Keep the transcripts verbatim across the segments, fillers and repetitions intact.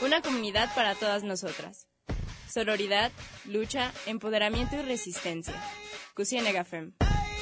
Una comunidad para todas nosotras. Sororidad, lucha, empoderamiento y resistencia. Cusienega Fem.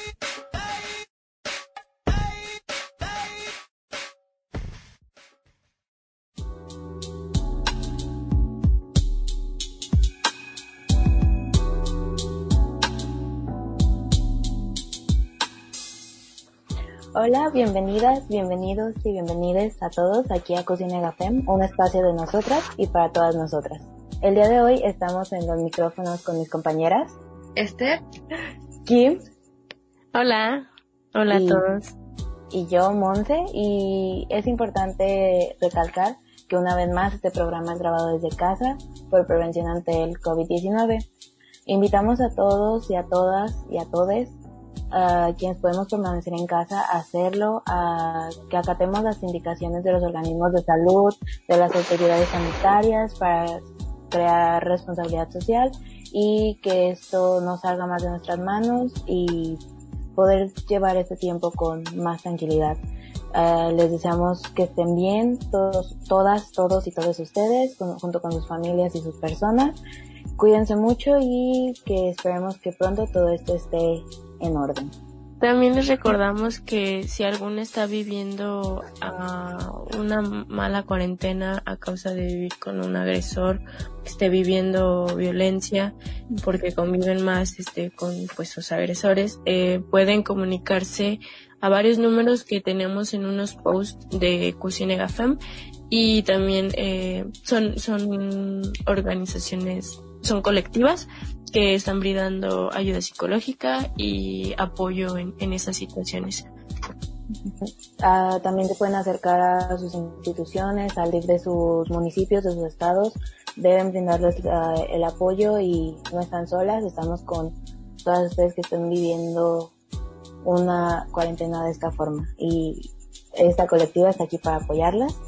Hola, bienvenidas, bienvenidos y bienvenides a todos aquí a Cusienega Fem, un espacio de nosotras y para todas nosotras. El día de hoy estamos en los micrófonos con mis compañeras Esther, Kim, hola, hola y, a todos, y yo, Monse, y es importante recalcar que una vez más este programa es grabado desde casa por prevención ante el covid diecinueve. Invitamos a todos y a todas y a todes Uh, quienes podemos permanecer en casa, a hacerlo, a que acatemos las indicaciones de los organismos de salud, de las autoridades sanitarias para crear responsabilidad social y que esto no salga más de nuestras manos y poder llevar este tiempo con más tranquilidad. Uh, les deseamos que estén bien todos, todas, todos y todos ustedes, con, junto con sus familias y sus personas. Cuídense mucho y que esperemos que pronto todo esto esté en orden. También les recordamos que si alguno está viviendo uh, una mala cuarentena a causa de vivir con un agresor, que esté viviendo violencia porque conviven más este con pues sus agresores, eh, pueden comunicarse a varios números que tenemos en unos posts de Cusienega Fem y también eh, son son organizaciones, son colectivas que están brindando ayuda psicológica y apoyo en, en esas situaciones. Uh, también se pueden acercar a sus instituciones, al D I F de sus municipios, de sus estados. Deben brindarles uh, el apoyo y no están solas. Estamos con todas ustedes que están viviendo una cuarentena de esta forma. Y esta colectiva está aquí para apoyarlas.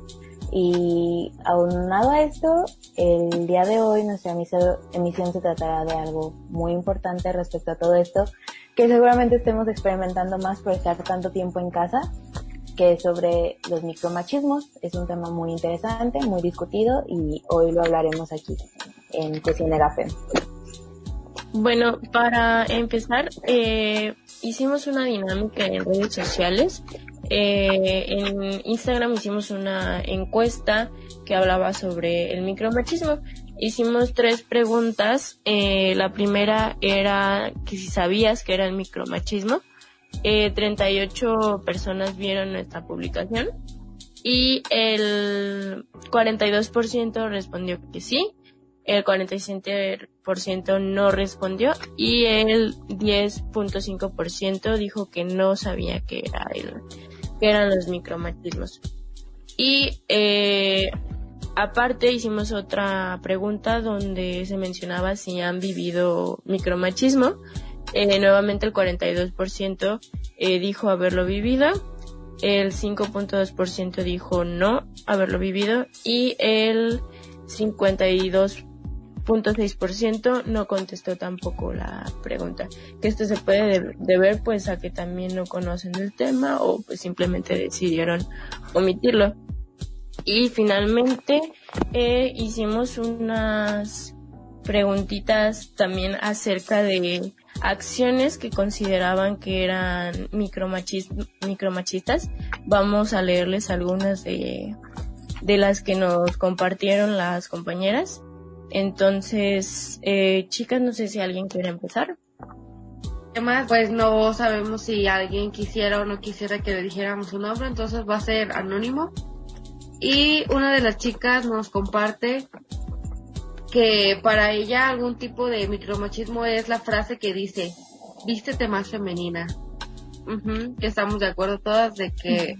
Y aunado a esto, el día de hoy nuestra emisión se tratará de algo muy importante respecto a todo esto, que seguramente estemos experimentando más por estar tanto tiempo en casa, que es sobre los micromachismos. Es un tema muy interesante, muy discutido y hoy lo hablaremos aquí en Cusienega Fem. Bueno, para empezar, eh, hicimos una dinámica en redes sociales. Eh, en Instagram hicimos una encuesta que hablaba sobre el micromachismo. Hicimos tres preguntas. Eh, la primera era que si sabías que era el micromachismo. Eh, treinta y ocho personas vieron nuestra publicación y el cuarenta y dos por ciento respondió que sí, el cuarenta y siete por ciento no respondió y el diez punto cinco por ciento dijo que no sabía que era el que eran los micromachismos. Y eh, aparte hicimos otra pregunta donde se mencionaba si han vivido micromachismo. Eh, nuevamente el cuarenta y dos por ciento eh, dijo haberlo vivido, el cinco punto dos por ciento dijo no haberlo vivido y el cincuenta y dos punto seis por ciento no contestó tampoco la pregunta, que esto se puede deber pues a que también no conocen el tema o pues simplemente decidieron omitirlo. Y finalmente eh, hicimos unas preguntitas también acerca de acciones que consideraban que eran micromachis- micromachistas. Vamos a leerles algunas de, de las que nos compartieron las compañeras. Entonces, eh, chicas, no sé si alguien quiere empezar. Además, pues no sabemos si alguien quisiera o no quisiera que le dijéramos su nombre, entonces va a ser anónimo. Y una de las chicas nos comparte que para ella algún tipo de micromachismo es la frase que dice, vístete más femenina. Uh-huh, que estamos de acuerdo todas de que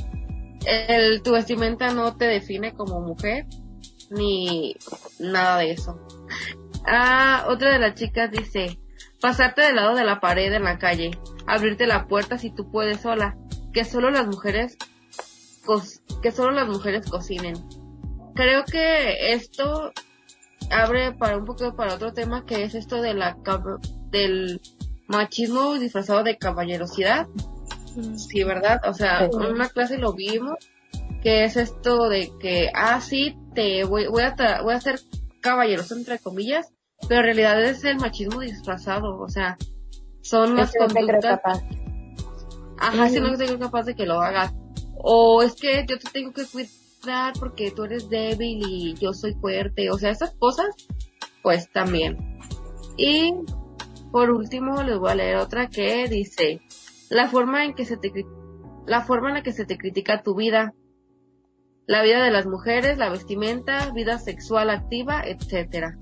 el, tu vestimenta no te define como mujer, ni nada de eso. Ah, otra de las chicas dice, pasarte del lado de la pared en la calle, abrirte la puerta si tú puedes sola, que solo las mujeres co- que solo las mujeres cocinen. Creo que esto abre para un poco para otro tema, que es esto de la del machismo disfrazado de caballerosidad. Sí, ¿verdad? O sea, en una clase lo vimos, que es esto de que, ah, sí, este, voy, voy a, tra- voy a ser caballeroso entre comillas, pero en realidad es el machismo disfrazado, o sea, son las Es que no te creo conductas. capaz. Ajá, si no soy capaz de que lo hagas. O es que yo te tengo que cuidar porque tú eres débil y yo soy fuerte. O sea, esas cosas, pues también. Y por último les voy a leer otra que dice, la forma en que se te cri- la forma en la que se te critica tu vida, la vida de las mujeres, la vestimenta, vida sexual activa, etcétera.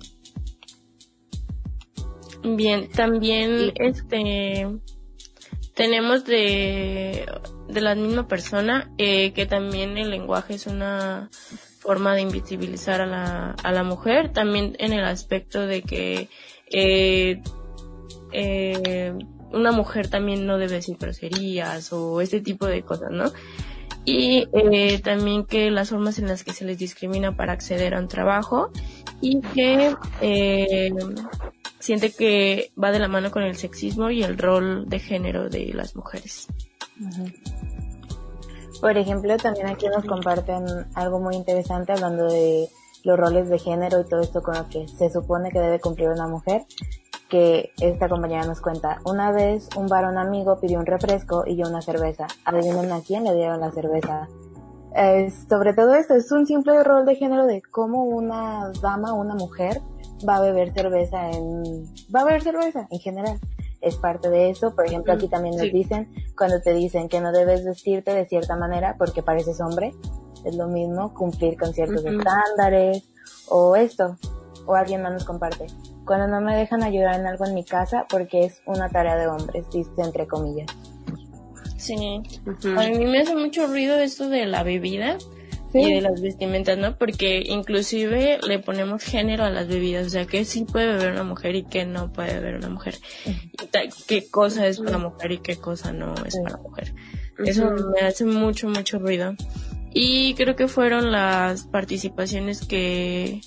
Bien, también Y- este tenemos de, de la misma persona eh, que también el lenguaje es una forma de invisibilizar a la, a la mujer, también en el aspecto de que eh, eh, una mujer también no debe decir groserías o este tipo de cosas, ¿no? Y eh, también que las formas en las que se les discrimina para acceder a un trabajo y que eh, siente que va de la mano con el sexismo y el rol de género de las mujeres. Ujú. Por ejemplo, también aquí nos comparten algo muy interesante hablando de los roles de género y todo esto con lo que se supone que debe cumplir una mujer, que esta compañera nos cuenta, una vez un varón amigo pidió un refresco y yo una cerveza. Adivinen a quién le dieron la cerveza. Eh, sobre todo esto, es un simple rol de género de cómo una dama, una mujer, va a beber cerveza en, va a beber cerveza en general. Es parte de eso. Por ejemplo, aquí también nos Sí. dicen, cuando te dicen que no debes vestirte de cierta manera porque pareces hombre, es lo mismo, cumplir con ciertos Ujú. estándares, o esto, o alguien más nos comparte. Cuando no me dejan ayudar en algo en mi casa porque es una tarea de hombres, dice entre comillas. Sí, Ujú. a mí me hace mucho ruido esto de la bebida Sí. y de las vestimentas, ¿no? Porque inclusive le ponemos género a las bebidas, o sea, que sí puede beber una mujer y que no puede beber una mujer. Y ta- qué cosa es para mujer y qué cosa no es Sí. para mujer. Eso Ujú. me hace mucho, mucho ruido. Y creo que fueron las participaciones que...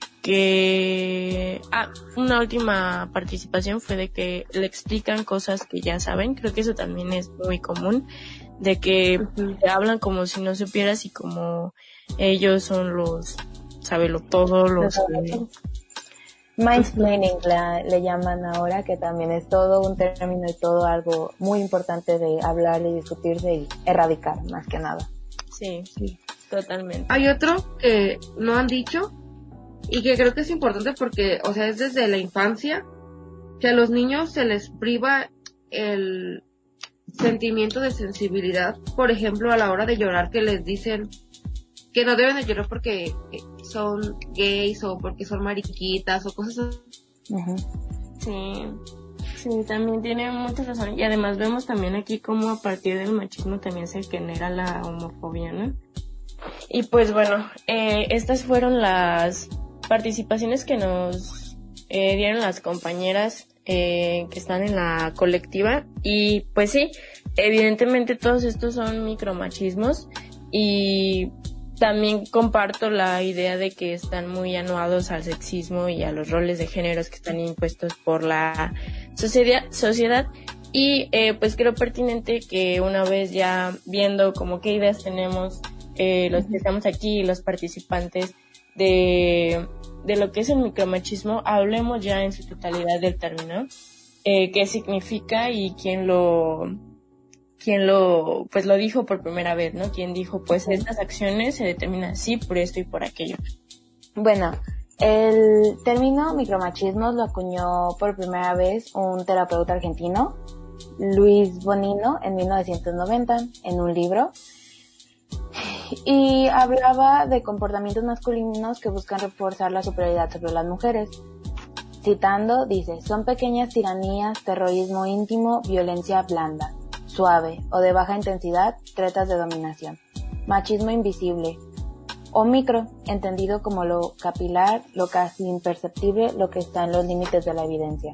que ah una última participación fue de que le explican cosas que ya saben. Creo que eso también es muy común, de que Ujú. te hablan como si no supieras y como ellos son los sábelo todo, los que... Mansplaining la- le llaman ahora, que también es todo un término y todo algo muy importante de hablar y discutirse y erradicar, más que nada. Sí, sí, totalmente. Hay otro que no han dicho y que creo que es importante porque, o sea, es desde la infancia que a los niños se les priva el sentimiento de sensibilidad, por ejemplo, a la hora de llorar, que les dicen que no deben de llorar porque son gays o porque son mariquitas o cosas así. Ujú. Sí, sí, también tiene mucha razón. Y además vemos también aquí cómo a partir del machismo también se genera la homofobia, ¿no? Y pues bueno, eh, estas fueron las participaciones que nos eh, dieron las compañeras eh, que están en la colectiva. Y pues sí, evidentemente todos estos son micromachismos y también comparto la idea de que están muy anuados al sexismo y a los roles de géneros que están impuestos por la sociedad, sociedad. Y eh, pues creo pertinente que una vez ya viendo como qué ideas tenemos eh, los que estamos aquí y los participantes de, de lo que es el micromachismo, hablemos ya en su totalidad del término, eh, qué significa y quién lo quién lo pues lo dijo por primera vez, ¿no? Quién dijo, pues estas acciones se determinan así por esto y por aquello. Bueno, el término micromachismo lo acuñó por primera vez un terapeuta argentino, Luis Bonino, en mil novecientos noventa, en un libro, y hablaba de comportamientos masculinos que buscan reforzar la superioridad sobre las mujeres. Citando, dice, son pequeñas tiranías, terrorismo íntimo, violencia blanda, suave o de baja intensidad, tretas de dominación. Machismo invisible o micro, entendido como lo capilar, lo casi imperceptible, lo que está en los límites de la evidencia.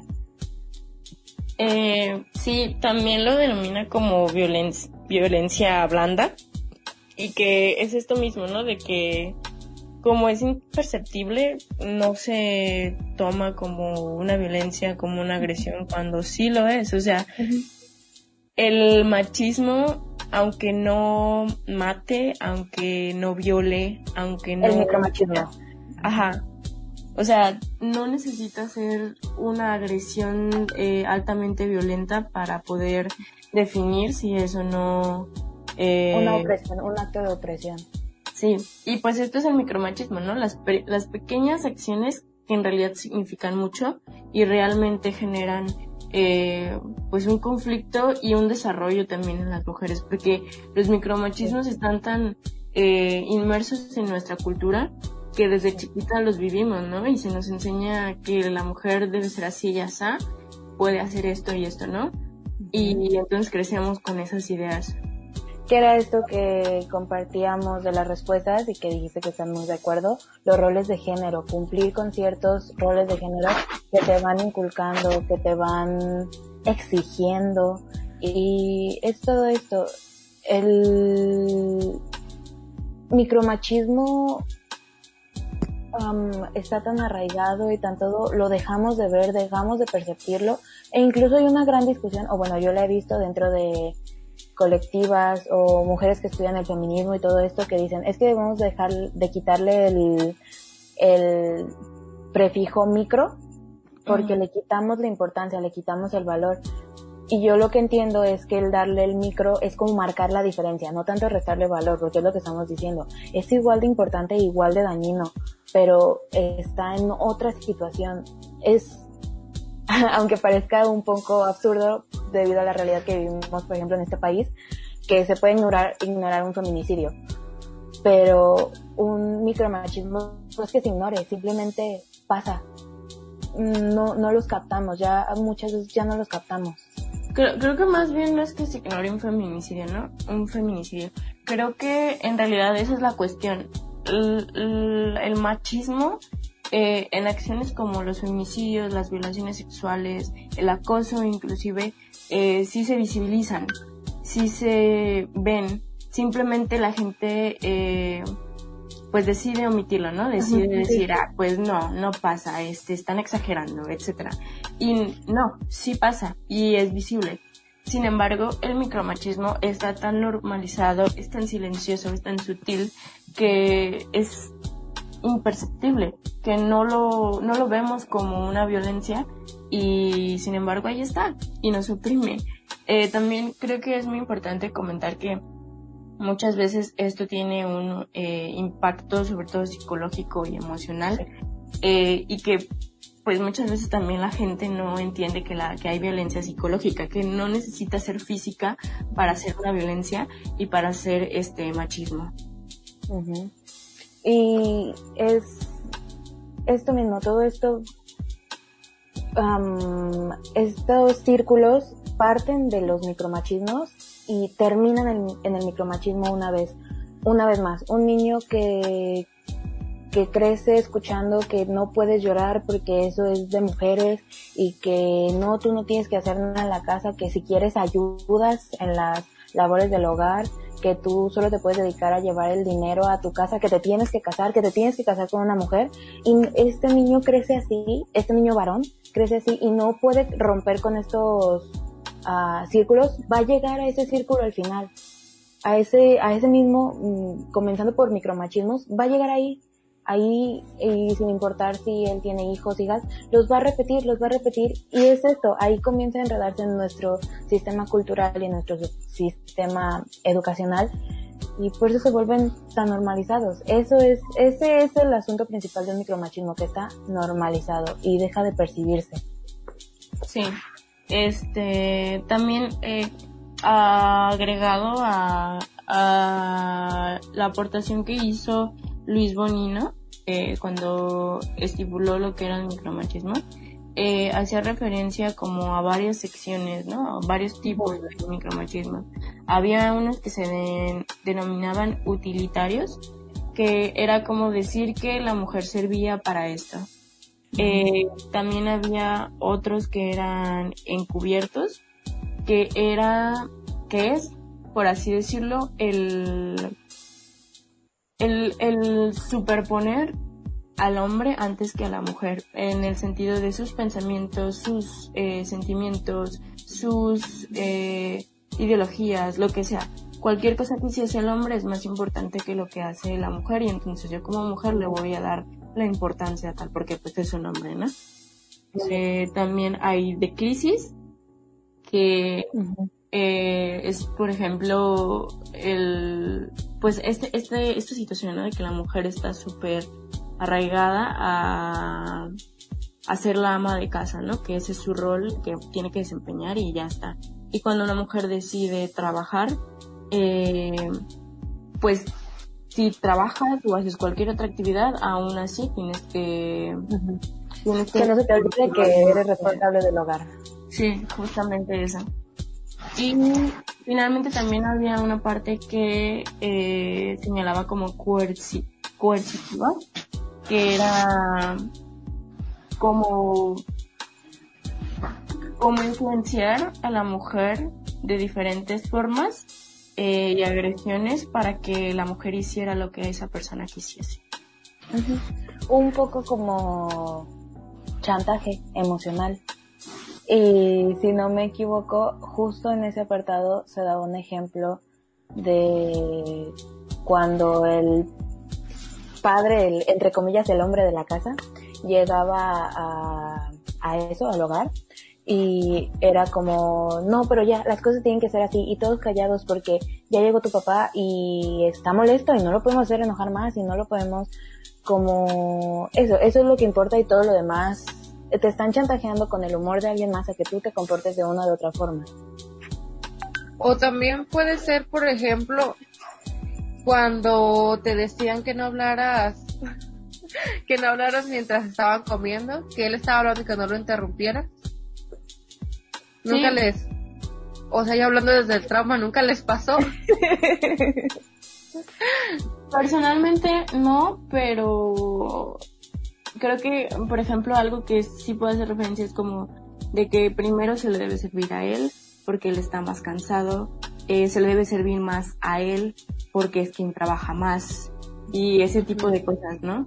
Eh, sí, también lo denomina como violencia, violencia blanda, y que es esto mismo, ¿no? De que como es imperceptible, no se toma como una violencia, como una agresión, cuando sí lo es. O sea, el machismo aunque no mate, aunque no viole, aunque no... El micromachismo. Ajá. O sea, no necesita ser una agresión eh, altamente violenta para poder definir si eso no... Eh... Una opresión, un acto de opresión. Sí, y pues esto es el micromachismo, ¿no? Las, pe- las pequeñas acciones que en realidad significan mucho y realmente generan eh, pues un conflicto y un desarrollo también en las mujeres, porque los micromachismos están tan eh, inmersos en nuestra cultura que desde chiquita los vivimos, ¿no? Y se nos enseña que la mujer debe ser así y así, puede hacer esto y esto, ¿no? Y entonces crecemos con esas ideas. ¿Qué era esto que compartíamos de las respuestas y que dijiste que estamos de acuerdo? Los roles de género, cumplir con ciertos roles de género que te van inculcando, que te van exigiendo, y es todo esto. El micromachismo um, está tan arraigado y tan todo, lo dejamos de ver, dejamos de percibirlo, e incluso hay una gran discusión, o bueno, yo la he visto dentro de colectivas o mujeres que estudian el feminismo y todo esto, que dicen, es que debemos dejar de quitarle el, el prefijo micro porque uh-huh. le quitamos la importancia, le quitamos el valor. Y yo lo que entiendo es que el darle el micro es como marcar la diferencia, no tanto restarle valor, porque es lo que estamos diciendo. Es igual de importante, igual de dañino, pero está en otra situación. Es, aunque parezca un poco absurdo debido a la realidad que vivimos, por ejemplo, en este país, que se puede ignorar, ignorar un feminicidio. Pero un micromachismo no es que se ignore, simplemente pasa. No, no los captamos, ya muchas veces ya no los captamos. Creo, creo que más bien no es que se ignore un feminicidio, ¿no? Un feminicidio. Creo que en realidad esa es la cuestión. El, el, el machismo eh, en acciones como los feminicidios, las violaciones sexuales, el acoso inclusive, eh, sí se visibilizan, sí se ven. Simplemente la gente eh, pues decide omitirlo, ¿no? Decide uh-huh. decir, ah, pues no, no pasa, este, están exagerando, etcétera. Y no, sí pasa y es visible. Sin embargo, el micromachismo está tan normalizado, es tan silencioso, es tan sutil que es imperceptible, que no lo, no lo vemos como una violencia y sin embargo ahí está y nos oprime. Eh, también creo que es muy importante comentar que muchas veces esto tiene un eh, impacto sobre todo psicológico y emocional eh, y que pues muchas veces también la gente no entiende que la que hay violencia psicológica, que no necesita ser física para hacer una violencia y para hacer este machismo. Uh-huh. Y es esto mismo, todo esto, um, estos círculos parten de los micromachismos y terminan en, en el micromachismo una vez, una vez más. Un niño que que crece escuchando que no puedes llorar porque eso es de mujeres y que no, tú no tienes que hacer nada en la casa, que si quieres ayudas en las labores del hogar, que tú solo te puedes dedicar a llevar el dinero a tu casa, que te tienes que casar, que te tienes que casar con una mujer. Y este niño crece así, este niño varón crece así y no puede romper con estos uh, círculos. Va a llegar a ese círculo al final, a ese, a ese mismo, um, comenzando por micromachismos, va a llegar ahí. Ahí, y sin importar si él tiene hijos, hijas, los va a repetir, los va a repetir, y es esto, ahí comienza a enredarse en nuestro sistema cultural y en nuestro sistema educacional, y por eso se vuelven tan normalizados. Eso es, ese es el asunto principal del micromachismo, que está normalizado y deja de percibirse. Sí, este, también, eh, agregado a, a la aportación que hizo Luis Bonino, eh, cuando estipuló lo que era el micromachismo, eh, hacía referencia como a varias secciones, ¿no? A varios tipos de micromachismo. Había unos que se de, denominaban utilitarios, que era como decir que la mujer servía para esto. Eh, también había otros que eran encubiertos, que era, que es, por así decirlo, el El, el superponer al hombre antes que a la mujer, en el sentido de sus pensamientos, sus eh, sentimientos, sus eh, ideologías, lo que sea. cualquier cosa que hiciese el hombre es más importante que lo que hace la mujer, y entonces yo como mujer le voy a dar la importancia tal porque pues es un hombre, ¿no? Eh, también hay de crisis, que uh-huh. eh, es, por ejemplo, el pues este este esta situación, ¿no? De que la mujer está súper arraigada a, a ser la ama de casa, ¿no? Que ese es su rol que tiene que desempeñar y ya está. Y cuando una mujer decide trabajar, eh, pues si trabajas o haces cualquier otra actividad, aún así tienes que... Uh-huh. tienes que, que no se te olvide que eres responsable del hogar. Sí, justamente eso. Y finalmente también había una parte que eh, señalaba como coerci- coercitiva, que era como, como influenciar a la mujer de diferentes formas eh, y agresiones para que la mujer hiciera lo que esa persona quisiese. Uh-huh. Un poco como chantaje emocional. Y si no me equivoco, justo en ese apartado se daba un ejemplo de cuando el padre, el, entre comillas, el hombre de la casa, llegaba a, a eso, al hogar, y era como, no, pero ya, las cosas tienen que ser así, y todos callados porque ya llegó tu papá y está molesto y no lo podemos hacer enojar más y no lo podemos, como, eso, eso es lo que importa y todo lo demás, te están chantajeando con el humor de alguien más a que tú te comportes de una u otra forma. O también puede ser, por ejemplo, cuando te decían que no hablaras, que no hablaras mientras estaban comiendo, que él estaba hablando y que no lo interrumpieras. Sí. Nunca les, o sea, ya hablando desde el trauma, nunca les pasó. Personalmente no, pero creo que, por ejemplo, algo que sí puede hacer referencia es como de que primero se le debe servir a él porque él está más cansado, eh, se le debe servir más a él porque es quien trabaja más y ese tipo de cosas, ¿no?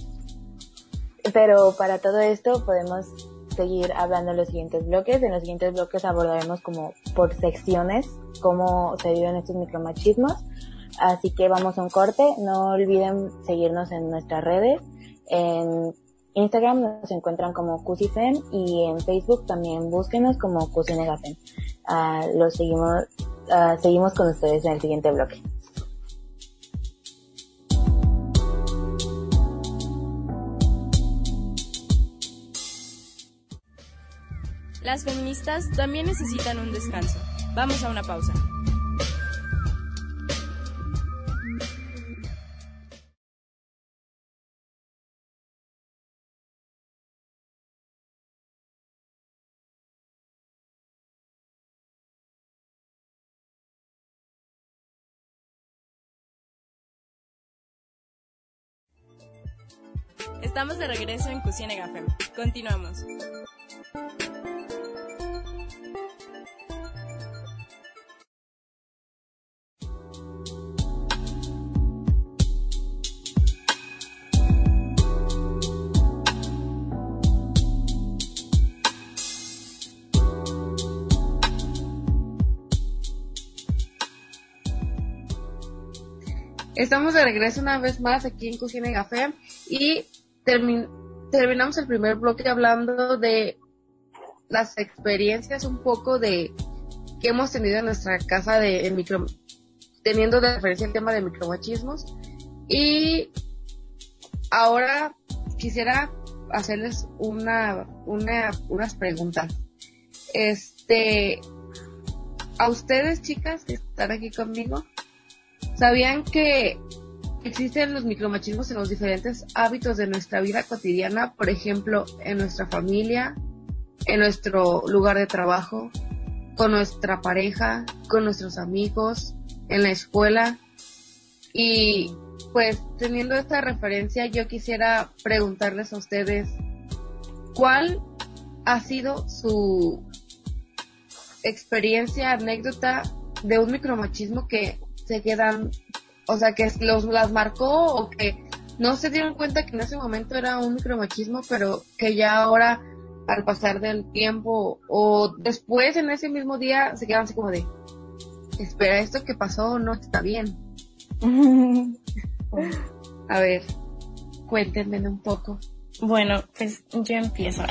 Pero para todo esto podemos seguir hablando en los siguientes bloques. En los siguientes bloques abordaremos como por secciones cómo se viven estos micromachismos. Así que vamos a un corte. No olviden seguirnos en nuestras redes. En Instagram nos encuentran como Cusifem y en Facebook también búsquenos como Cusinegafem. Uh, los seguimos, uh, seguimos con ustedes en el siguiente bloque. Las feministas también necesitan un descanso. Vamos a una pausa. Estamos de regreso en Cusinegafem. Continuamos. Estamos de regreso una vez más aquí en Cusinegafem y termin- terminamos el primer bloque hablando de las experiencias un poco de que hemos tenido en nuestra casa de en micro, teniendo de referencia el tema de micromachismos, y ahora quisiera hacerles una, una unas preguntas. Este, a ustedes, chicas que están aquí conmigo, ¿sabían que existen los micromachismos en los diferentes hábitos de nuestra vida cotidiana? Por ejemplo, en nuestra familia, en nuestro lugar de trabajo, con nuestra pareja, con nuestros amigos, en la escuela. Y pues teniendo esta referencia, yo quisiera preguntarles a ustedes, ¿cuál ha sido su experiencia, anécdota de un micromachismo que se quedan, o sea, que los las marcó o que no se dieron cuenta que en ese momento era un micromachismo, pero que ya ahora, al pasar del tiempo o después en ese mismo día, se quedan así como de, espera, ¿esto que pasó no está bien? A ver, cuéntenme un poco. Bueno, pues yo empiezo.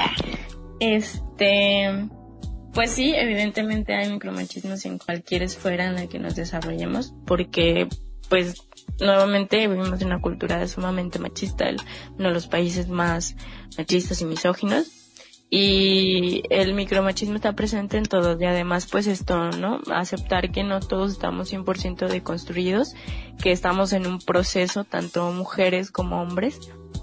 Este, pues sí, evidentemente hay micromachismos en cualquier esfera en la que nos desarrollemos, porque pues nuevamente vivimos en una cultura sumamente machista, el, uno de los países más machistas y misóginos, y el micromachismo está presente en todos, y además pues esto, ¿no? Aceptar que no todos estamos cien por ciento deconstruidos, que estamos en un proceso, tanto mujeres como hombres,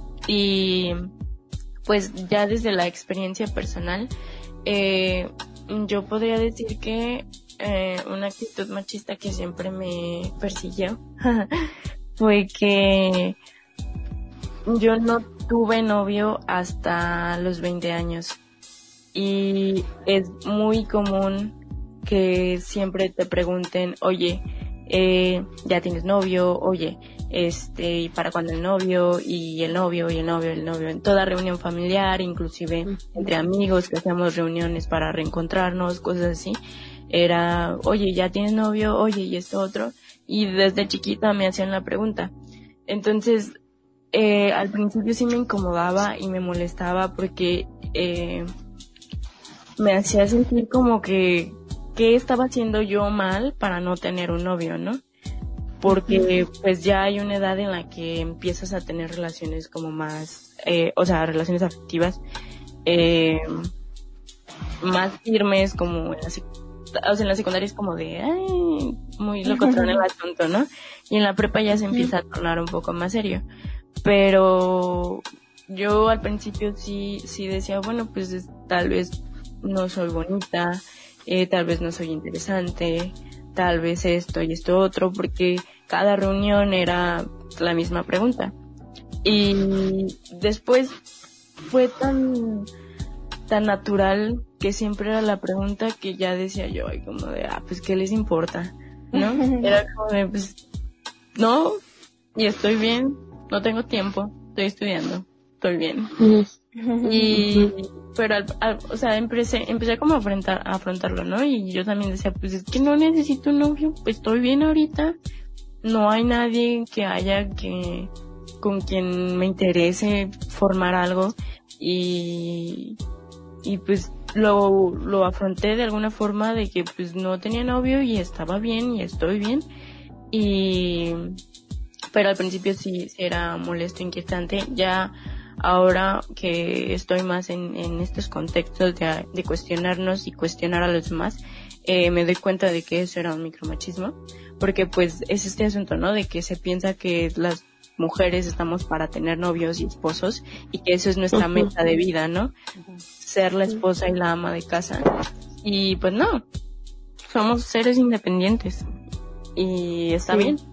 y pues ya desde la experiencia personal, eh, yo podría decir que eh, una actitud machista que siempre me persiguió fue que yo no tuve novio hasta los veinte años, y es muy común que siempre te pregunten, oye, eh, ya tienes novio, oye, este, ¿y para cuándo el novio? Y el novio, y el novio, el novio, en toda reunión familiar, inclusive entre amigos que hacíamos reuniones para reencontrarnos, cosas así, era, oye, ¿ya tienes novio? Oye, y esto otro, y desde chiquita me hacían la pregunta. Entonces, eh, al principio sí me incomodaba y me molestaba porque eh, me hacía sentir como que qué estaba haciendo yo mal para no tener un novio, ¿no? Porque pues ya hay una edad en la que empiezas a tener relaciones como más, eh, o sea, relaciones afectivas eh, más firmes, como en la, o sea, en la secundaria es como de, ay, muy locotrón el asunto, ¿no? Y en la prepa ya se empieza a tornar un poco más serio. Pero yo al principio sí, sí decía, bueno, pues es, tal vez no soy bonita, eh, tal vez no soy interesante, tal vez esto y esto otro, porque cada reunión era la misma pregunta. Y después fue tan, tan natural que siempre era la pregunta que ya decía yo, ay, como de, ah, pues, ¿qué les importa? ¿No? Era como de, pues, no, y estoy bien, no tengo tiempo, estoy estudiando, estoy bien. Y, pero al, al, o sea, empecé, empecé como a afrontar, a afrontarlo, ¿no? Y yo también decía, pues es que no necesito un novio, pues estoy bien ahorita, no hay nadie que haya que, con quien me interese formar algo, y, y pues lo, lo afronté de alguna forma de que pues no tenía novio y estaba bien y estoy bien, y, pero al principio sí, sí era molesto, inquietante. Ya ahora que estoy más en, en estos contextos de, de cuestionarnos y cuestionar a los demás, eh, me doy cuenta de que eso era un micromachismo, porque pues es este asunto, ¿no? De que se piensa que las mujeres estamos para tener novios y esposos y que eso es nuestra meta de vida, ¿no? Ser la esposa y la ama de casa. Y pues no, somos seres independientes y está sí. bien.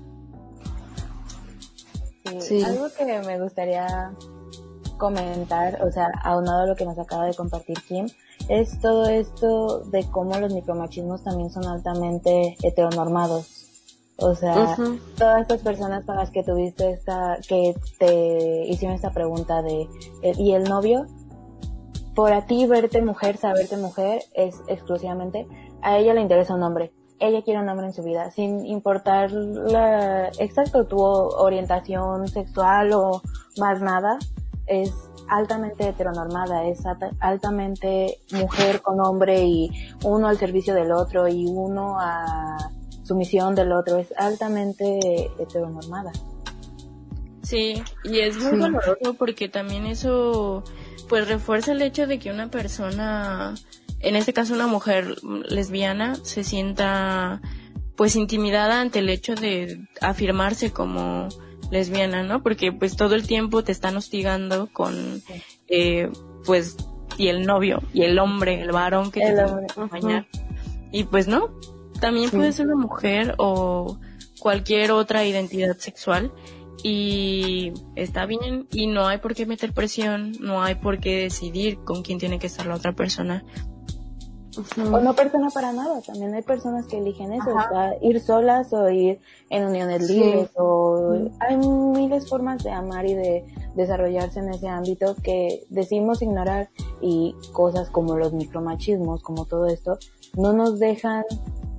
Sí. Sí. Algo que me gustaría comentar, o sea, aunado a lo que nos acaba de compartir Kim, es todo esto de cómo los micromachismos también son altamente heteronormados. O sea, uh-huh. todas estas personas con las que tuviste esta, que te hicieron esta pregunta de, ¿y el novio? Por a ti verte mujer, saberte mujer, es exclusivamente, a ella le interesa un hombre. Ella quiere un hombre en su vida, sin importar la, exacto, tu orientación sexual o más nada, es altamente heteronormada, es altamente mujer con hombre y uno al servicio del otro y uno a sumisión del otro, es altamente heteronormada. Sí, y es muy sí. doloroso porque también eso pues refuerza el hecho de que una persona, en este caso una mujer lesbiana, se sienta pues intimidada ante el hecho de afirmarse como lesbiana, ¿no? Porque pues todo el tiempo te están hostigando con eh, pues y el novio y el hombre, el varón que el te tiene que acompañar. Uh-huh. Y pues no, también sí. puede ser una mujer o cualquier otra identidad sexual y está bien, y no hay por qué meter presión, no hay por qué decidir con quién tiene que estar la otra persona. O no persona para nada, también hay personas que eligen eso, o sea, ir solas o ir en uniones sí. libres, o sí. hay miles formas de amar y de desarrollarse en ese ámbito que decimos ignorar, y cosas como los micromachismos, como todo esto, no nos dejan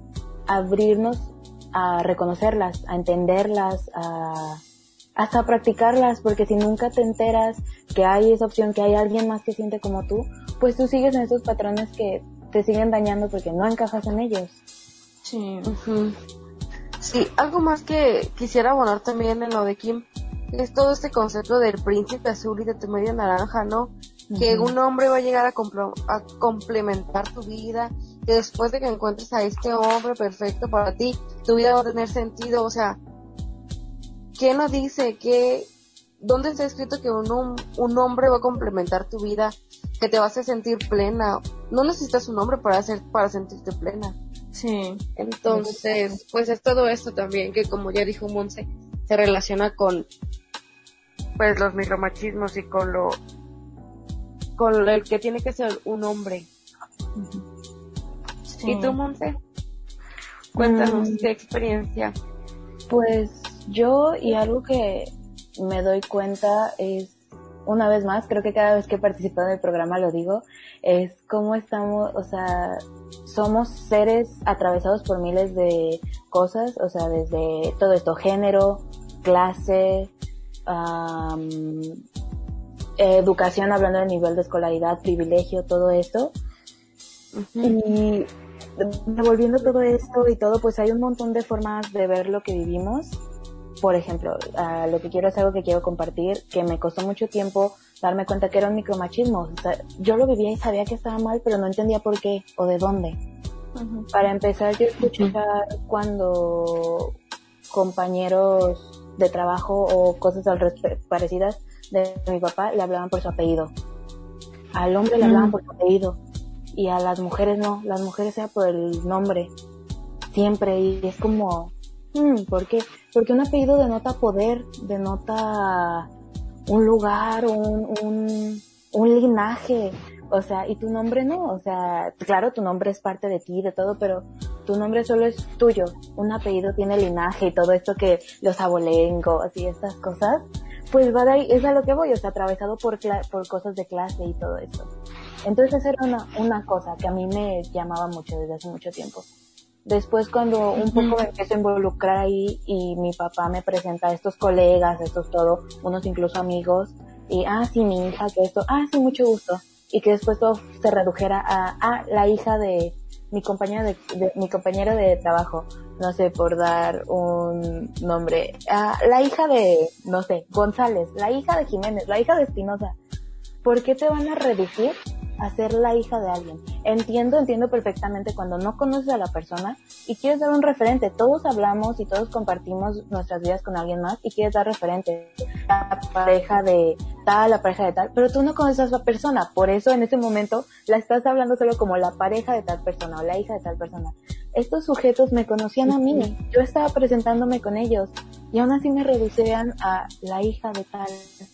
abrirnos a reconocerlas, a entenderlas, a hasta a practicarlas, porque si nunca te enteras que hay esa opción, que hay alguien más que siente como tú, pues tú sigues en esos patrones que te siguen dañando porque no encajas en ellos. Sí. Uh-huh. Sí, algo más que quisiera abonar también en lo de Kim es todo este concepto del príncipe azul y de tu media naranja, ¿no? Uh-huh. Que un hombre va a llegar a, compl- a complementar tu vida, que después de que encuentres a este hombre perfecto para ti, tu vida va a tener sentido. O sea, ¿qué nos dice? ¿Qué, ¿Dónde está escrito que un, un, un hombre va a complementar tu vida, que te va a hacer sentir plena? No necesitas un hombre para hacer, para sentirte plena. Sí. Entonces, pues es todo esto también, que como ya dijo Monse, se relaciona con pues los micromachismos y con lo con el que tiene que ser un hombre. Sí. ¿Y tú, Monse? Cuéntanos mm. qué experiencia. Pues yo, y algo que me doy cuenta es, una vez más, creo que cada vez que he participado en el programa lo digo, es cómo estamos, o sea, somos seres atravesados por miles de cosas, o sea, desde todo esto, género, clase, um, educación, hablando del nivel de escolaridad, privilegio, todo esto. Uh-huh. Y devolviendo todo esto y todo, pues hay un montón de formas de ver lo que vivimos. Por ejemplo, uh, lo que quiero es algo que quiero compartir, que me costó mucho tiempo darme cuenta que era un micromachismo. O sea, yo lo vivía y sabía que estaba mal, pero no entendía por qué o de dónde. Uh-huh. Para empezar, yo escuché uh-huh. cuando compañeros de trabajo o cosas al respe- parecidas de mi papá le hablaban por su apellido. Al hombre uh-huh. le hablaban por su apellido y a las mujeres no. Las mujeres era por el nombre siempre, y es como... ¿Por qué? Porque un apellido denota poder, denota un lugar, un, un, un linaje, o sea, y tu nombre no, o sea, claro, tu nombre es parte de ti, de todo, pero tu nombre solo es tuyo. Un apellido tiene linaje y todo esto que los abolengos y estas cosas, pues va de ahí, es a lo que voy, o sea, atravesado por, cla- por cosas de clase y todo esto. Entonces era una, una cosa que a mí me llamaba mucho desde hace mucho tiempo. Después, cuando un poco me empiezo a involucrar ahí y mi papá me presenta a estos colegas, estos todo, unos incluso amigos, y ah, sí, mi hija, que esto, ah, sí, mucho gusto, y que después todo se redujera a, ah, la hija de mi compañero de, de mi compañero de trabajo, no sé, por dar un nombre, ah, la hija de, no sé, González, la hija de Jiménez, la hija de Espinosa. ¿Por qué te van a reducir a ser la hija de alguien? Entiendo, entiendo perfectamente cuando no conoces a la persona y quieres dar un referente. Todos hablamos y todos compartimos nuestras vidas con alguien más y quieres dar referente. La pareja de tal, la pareja de tal, pero tú no conoces a esa persona. Por eso en ese momento la estás hablando solo como la pareja de tal persona o la hija de tal persona. Estos sujetos me conocían a mí. Yo estaba presentándome con ellos y aún así me reducían a la hija de tal.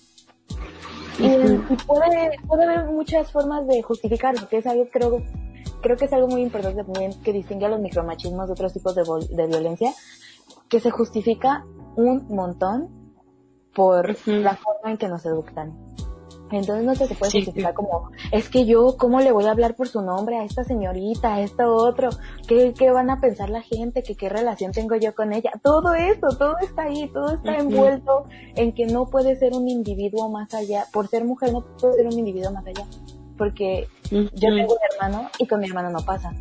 Y, y puede, puede haber muchas formas de justificarlo, que es algo, creo, creo que es algo muy importante también que distingue a los micromachismos de otros tipos de, vol- de violencia, que se justifica un montón por uh-huh. la forma en que nos educan. Entonces no se, se puede sí, justificar sí. como, es que yo, ¿cómo le voy a hablar por su nombre a esta señorita, a esto otro? ¿Qué, qué van a pensar la gente? ¿Qué, qué relación tengo yo con ella? Todo eso, todo está ahí, todo está uh-huh. envuelto en que no puede ser un individuo más allá. Por ser mujer no puede ser un individuo más allá. Porque uh-huh. yo tengo un hermano y con mi hermano no pasa.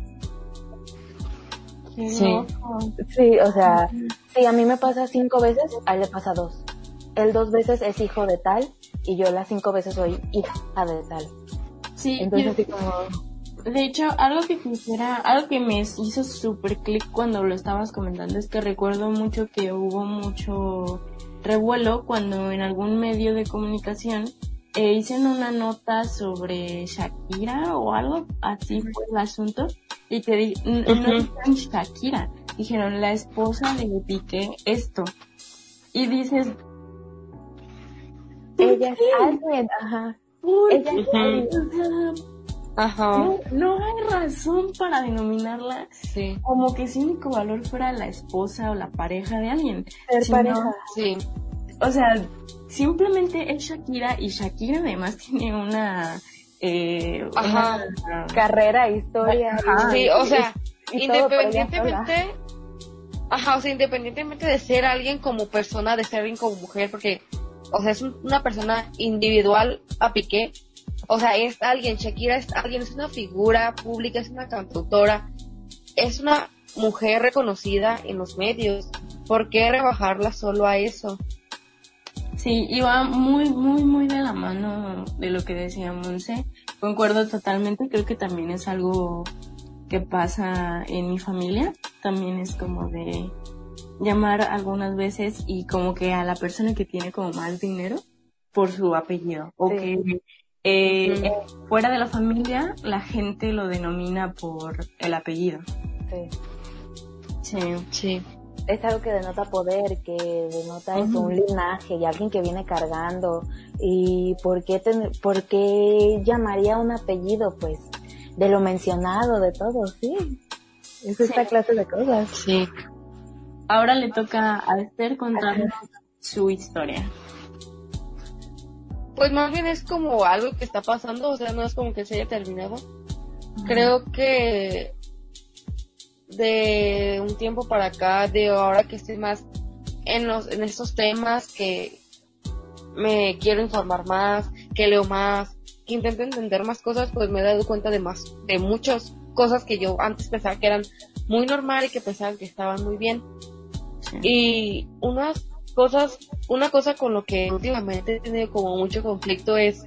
Sí. Sí, o sea, uh-huh. si a mí me pasa cinco veces, a él le pasa dos. Él dos veces es hijo de tal y yo las cinco veces soy hija de tal. Sí. Entonces yo, así como... De hecho, algo que quisiera, algo que me hizo súper clic cuando lo estabas comentando es que recuerdo mucho que hubo mucho revuelo cuando en algún medio de comunicación eh, hicieron una nota sobre Shakira o algo, así fue el asunto, y te di, uh-huh. no dijeron Shakira, dijeron la esposa de Piqué esto, y dices... Ella es alguien, ajá. Ella es alguien. Ajá. No, no hay razón para denominarla sí. como que su único valor fuera la esposa o la pareja de alguien. Ser sino, pareja. Sí. O sea, simplemente es Shakira y Shakira además tiene una... Eh, Ajá. Una carrera, historia. Ajá. Sí, o sea, y, y independientemente Ajá, o sea, independientemente de ser alguien como persona, de ser alguien como mujer, porque, o sea, es un- una persona individual a Piqué, o sea, es alguien, Shakira es alguien, es una figura pública, es una cantautora, es una mujer reconocida en los medios. ¿Por qué rebajarla solo a eso? Sí, iba muy, muy, muy de la mano de lo que decía Monse. Concuerdo totalmente, creo que también es algo que pasa en mi familia. También es como de llamar algunas veces y como que a la persona que tiene como más dinero por su apellido. O Sí. que eh, Ujú. eh, fuera de la familia la gente lo denomina por el apellido. Sí. Sí. Sí. Es algo que denota poder, que denota eso, Ujú. un linaje y alguien que viene cargando. ¿Y por qué, ten- por qué llamaría un apellido? Pues de lo mencionado, de todo, sí. Es esta clase de cosas. Sí. Ahora le toca a Esther contarnos su historia. Pues más bien es como algo que está pasando, o sea, no es como que se haya terminado. Creo que de un tiempo para acá, de ahora que estoy más en los en estos temas, que me quiero informar más, que leo más, que intento entender más cosas, pues me he dado cuenta de más, de muchas cosas que yo antes pensaba que eran muy normal y que pensaba que estaban muy bien. Sí. Y unas cosas, una cosa con lo que últimamente he tenido como mucho conflicto es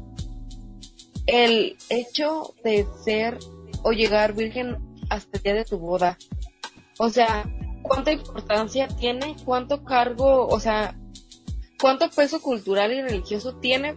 el hecho de ser o llegar virgen hasta el día de tu boda. O sea, ¿cuánta importancia tiene? ¿Cuánto cargo, o sea, cuánto peso cultural y religioso tiene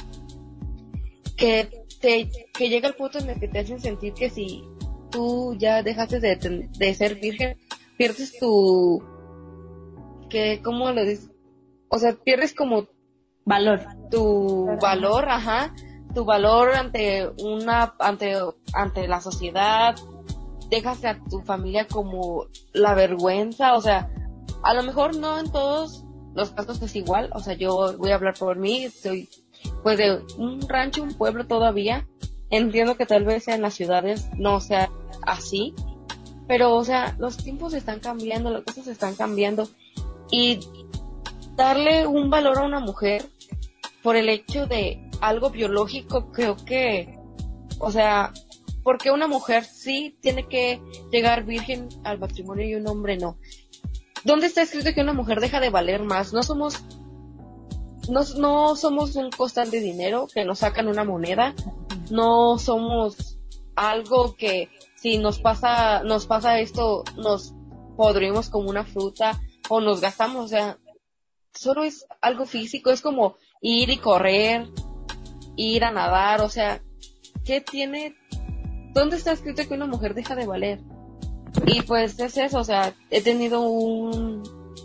que te que llega el punto en el que te hacen sentir que si tú ya dejaste de, ten- de ser virgen, pierdes tu, que, ¿cómo lo dices? O sea, pierdes como Valor. tu valor, ajá, tu valor ante una, ante, ante la sociedad, dejas a tu familia como la vergüenza, o sea, a lo mejor no en todos los casos es igual, o sea, yo voy a hablar por mí, soy pues de un rancho, un pueblo todavía, entiendo que tal vez en las ciudades no sea así, pero o sea, los tiempos están cambiando, las cosas están cambiando y darle un valor a una mujer por el hecho de algo biológico, creo que, o sea, porque una mujer sí tiene que llegar virgen al matrimonio y un hombre no. ¿Dónde está escrito que una mujer deja de valer más? No somos, no, no somos un costal de dinero que nos sacan una moneda, no somos algo que si nos pasa, nos pasa esto, nos podrimos como una fruta o nos gastamos, o sea, solo es algo físico, es como ir y correr, ir a nadar, o sea, ¿qué tiene? ¿Dónde está escrito que una mujer deja de valer? Y pues es eso, o sea, he tenido un,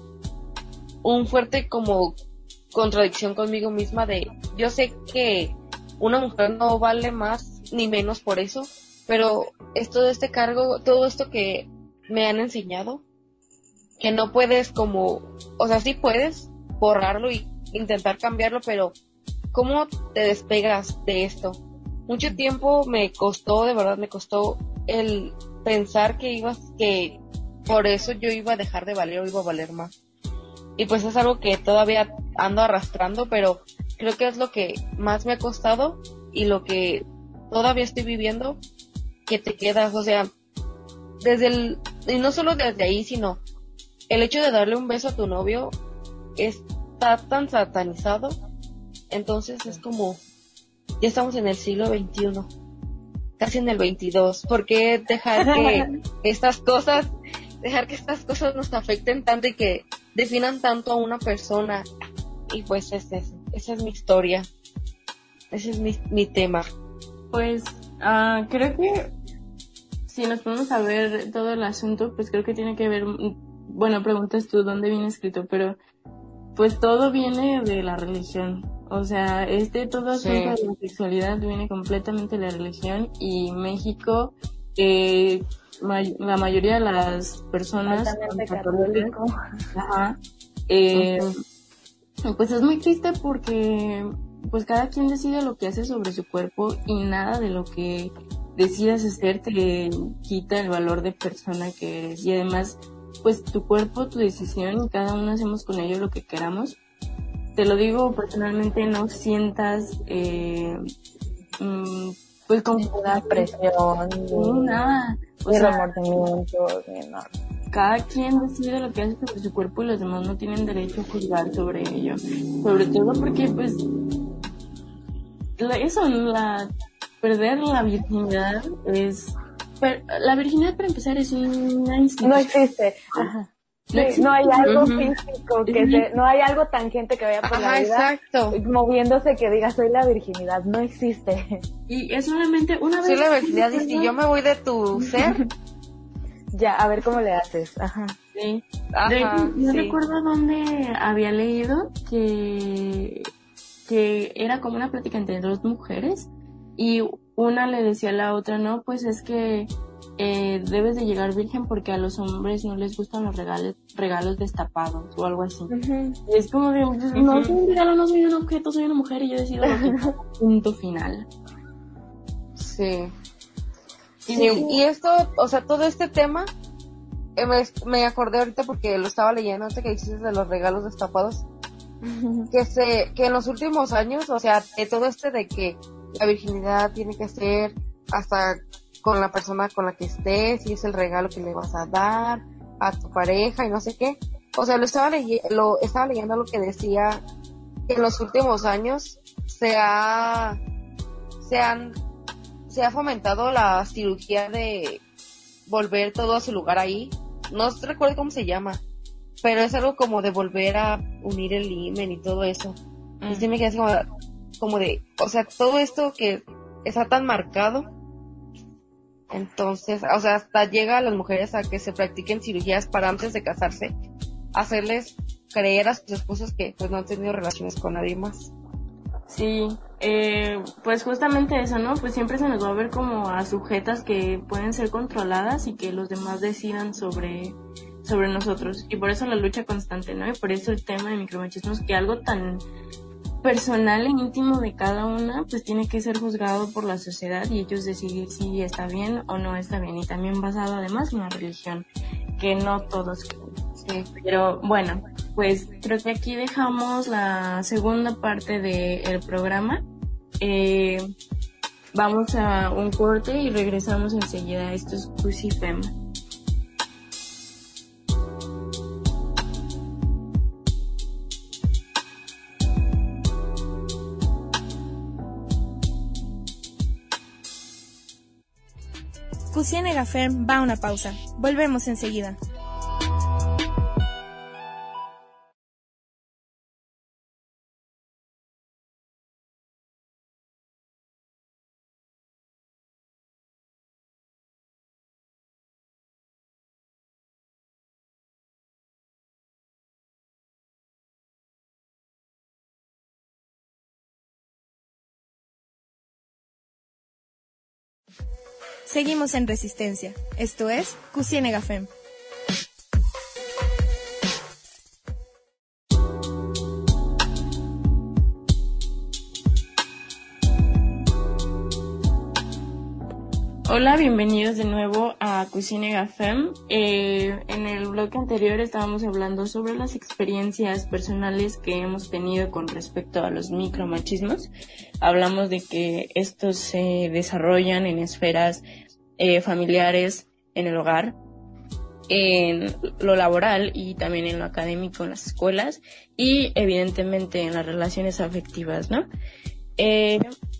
un fuerte como contradicción conmigo misma de, yo sé que una mujer no vale más ni menos por eso, pero es todo este cargo, todo esto que me han enseñado, que no puedes como, o sea, sí puedes borrarlo y intentar cambiarlo, pero ¿cómo te despegas de esto? Mucho tiempo me costó, de verdad me costó el pensar que ibas, que por eso yo iba a dejar de valer o iba a valer más. Y pues es algo que todavía ando arrastrando, pero creo que es lo que más me ha costado y lo que todavía estoy viviendo, que te quedas, o sea, desde el, y no solo desde ahí, sino el hecho de darle un beso a tu novio está tan satanizado, entonces es como, ya estamos en el siglo veintiuno, casi en el veintidós, ¿por qué dejar que estas cosas, dejar que estas cosas nos afecten tanto y que definan tanto a una persona? Y pues ese es, esa es mi historia, ese es mi, mi tema. Pues ah, creo que si nos ponemos a ver todo el asunto, pues creo que tiene que ver, bueno, preguntas tú dónde viene escrito, pero pues todo viene de la religión. O sea, este todo asunto Sí. de la sexualidad viene completamente de la religión, y México, eh, may- la mayoría de las personas Altamente católicas, católico. ajá, eh, Ujú. pues es muy triste porque pues cada quien decide lo que hace sobre su cuerpo, y nada de lo que decidas hacer te quita el valor de persona que eres. Y además pues tu cuerpo, tu decisión, y cada uno hacemos con ello lo que queramos. Te lo digo personalmente, no sientas eh, mmm, pues con presión, ni nada, o ni sea, remordimiento, ni nada. Cada quien decide lo que hace sobre su cuerpo y los demás no tienen derecho a juzgar sobre ello. Sobre todo porque, pues, la, eso, la, perder la virginidad es... Per, la virginidad, para empezar, es una institución. No existe. Ajá. Sí, no, no hay algo uh-huh. físico, que se, no hay algo tangente que vaya por Ajá, la vida exacto. moviéndose que diga soy la virginidad, no existe. Y es solamente una vez. Soy la virginidad y si yo me voy de tu ser... Ya, a ver cómo le haces. Ajá. Sí. Ajá, de, no sí. recuerdo dónde había leído que, que era como una plática entre dos mujeres y una le decía a la otra, no, pues es que eh, debes de llegar virgen porque a los hombres no les gustan los regalos, regalos destapados o algo así. Uh-huh. Y es como de, no uh-huh. soy un regalo, no soy un objeto, soy una mujer y yo decido lo que punto final. Sí. Y, sí. y esto, o sea, todo este tema, eh, me, me acordé ahorita porque lo estaba leyendo antes que dijiste de los regalos destapados, uh-huh. que se, que en los últimos años, o sea, de todo este de que la virginidad tiene que ser hasta con la persona con la que estés, y es el regalo que le vas a dar a tu pareja y no sé qué, o sea, lo estaba, ley- lo estaba leyendo lo que decía que en los últimos años se ha, se han se ha fomentado la cirugía de volver todo a su lugar ahí. No recuerdo cómo se llama, pero es algo como de volver a unir el himen y todo eso. Mm. Y sí me quedé como, como de, o sea, todo esto que está tan marcado, entonces, o sea, hasta llega a las mujeres a que se practiquen cirugías para antes de casarse, hacerles creer a sus esposos que pues no han tenido relaciones con nadie más. Sí, eh, pues justamente eso, ¿no? Pues siempre se nos va a ver como a sujetas que pueden ser controladas y que los demás decidan sobre, sobre nosotros. Y por eso la lucha constante, ¿no? Y por eso el tema de micromachismo es que algo tan personal e íntimo de cada una, pues tiene que ser juzgado por la sociedad y ellos decidir si está bien o no está bien. Y también basado además en la religión, que no todos creen. Sí, pero bueno, pues creo que aquí dejamos la segunda parte del programa. Eh, vamos a un corte y regresamos enseguida. Esto es Pussy Femme. Cusienega Femme va a una pausa. Volvemos enseguida. Seguimos en Resistencia. Esto es Cusienega Femme. Hola, bienvenidos de nuevo a Cusienega Femme. Eh, en el bloque anterior estábamos hablando sobre las experiencias personales que hemos tenido con respecto a los micromachismos. Hablamos de que estos se desarrollan en esferas eh, familiares, en el hogar, en lo laboral y también en lo académico en las escuelas y evidentemente en las relaciones afectivas, ¿no? Eh,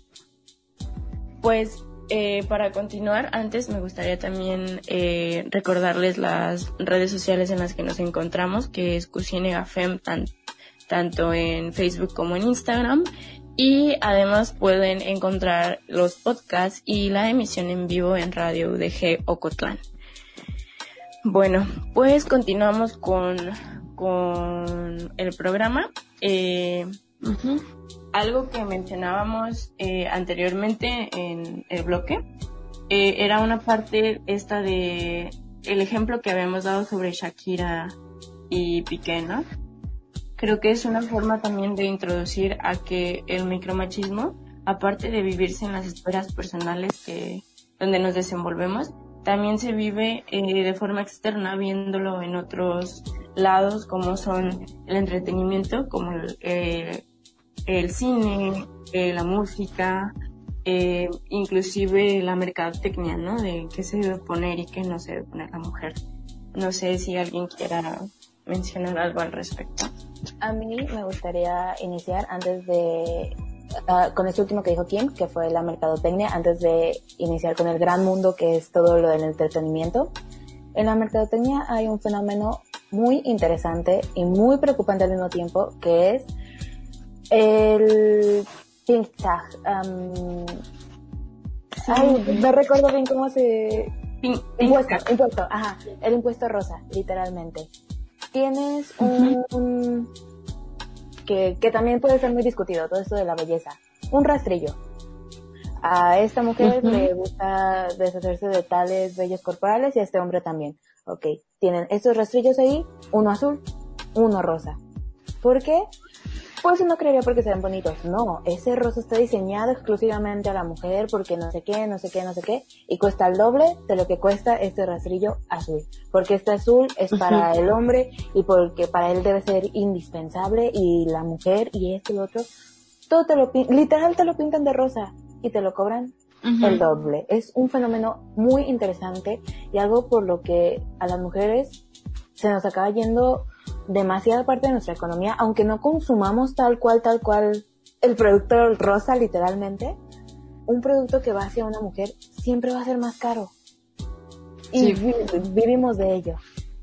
pues Eh, para continuar, antes me gustaría también eh, recordarles las redes sociales en las que nos encontramos, que es Cusienega Femme, tan, tanto en Facebook como en Instagram, y además pueden encontrar los podcasts y la emisión en vivo en Radio U D G Ocotlán. Bueno, pues continuamos con, con el programa. Eh, uh-huh. Algo que mencionábamos eh, anteriormente en el bloque eh, era una parte esta de el ejemplo que habíamos dado sobre Shakira y Piqué, ¿no? Creo que es una forma también de introducir a que el micromachismo, aparte de vivirse en las esferas personales que donde nos desenvolvemos, también se vive eh, de forma externa, viéndolo en otros lados, como son el entretenimiento, como el, eh, el cine, eh, la música, eh, inclusive la mercadotecnia, ¿no? De qué se debe poner y qué no se debe poner la mujer. No sé si alguien quiera mencionar algo al respecto. A mí me gustaría iniciar antes de uh, con este último que dijo Kim, que fue la mercadotecnia, antes de iniciar con el gran mundo que es todo lo del entretenimiento. En la mercadotecnia hay un fenómeno muy interesante y muy preocupante al mismo tiempo, que es el pink tag. Um, sí. Ay, no recuerdo bien cómo se... Pink, impuesto, pink impuesto, ajá, el impuesto rosa, literalmente. Tienes un, uh-huh. un que, que también puede ser muy discutido, todo esto de la belleza, un rastrillo. A esta mujer uh-huh. le gusta deshacerse de tales vellos corporales y a este hombre también. Ok, tienen estos rastrillos ahí, uno azul, uno rosa. ¿Por qué? Pues uno creería porque se ven bonitos. No, ese rosa está diseñado exclusivamente a la mujer porque no sé qué, no sé qué, no sé qué, y cuesta el doble de lo que cuesta este rastrillo azul. Porque este azul es para uh-huh. el hombre y porque para él debe ser indispensable, y la mujer y esto y lo otro, todo te lo pintan, literal te lo pintan de rosa y te lo cobran uh-huh. el doble. Es un fenómeno muy interesante y algo por lo que a las mujeres se nos acaba yendo demasiada parte de nuestra economía, aunque no consumamos tal cual, tal cual el producto rosa, literalmente. Un producto que va hacia una mujer siempre va a ser más caro. Y sí. vi- vivimos de ello.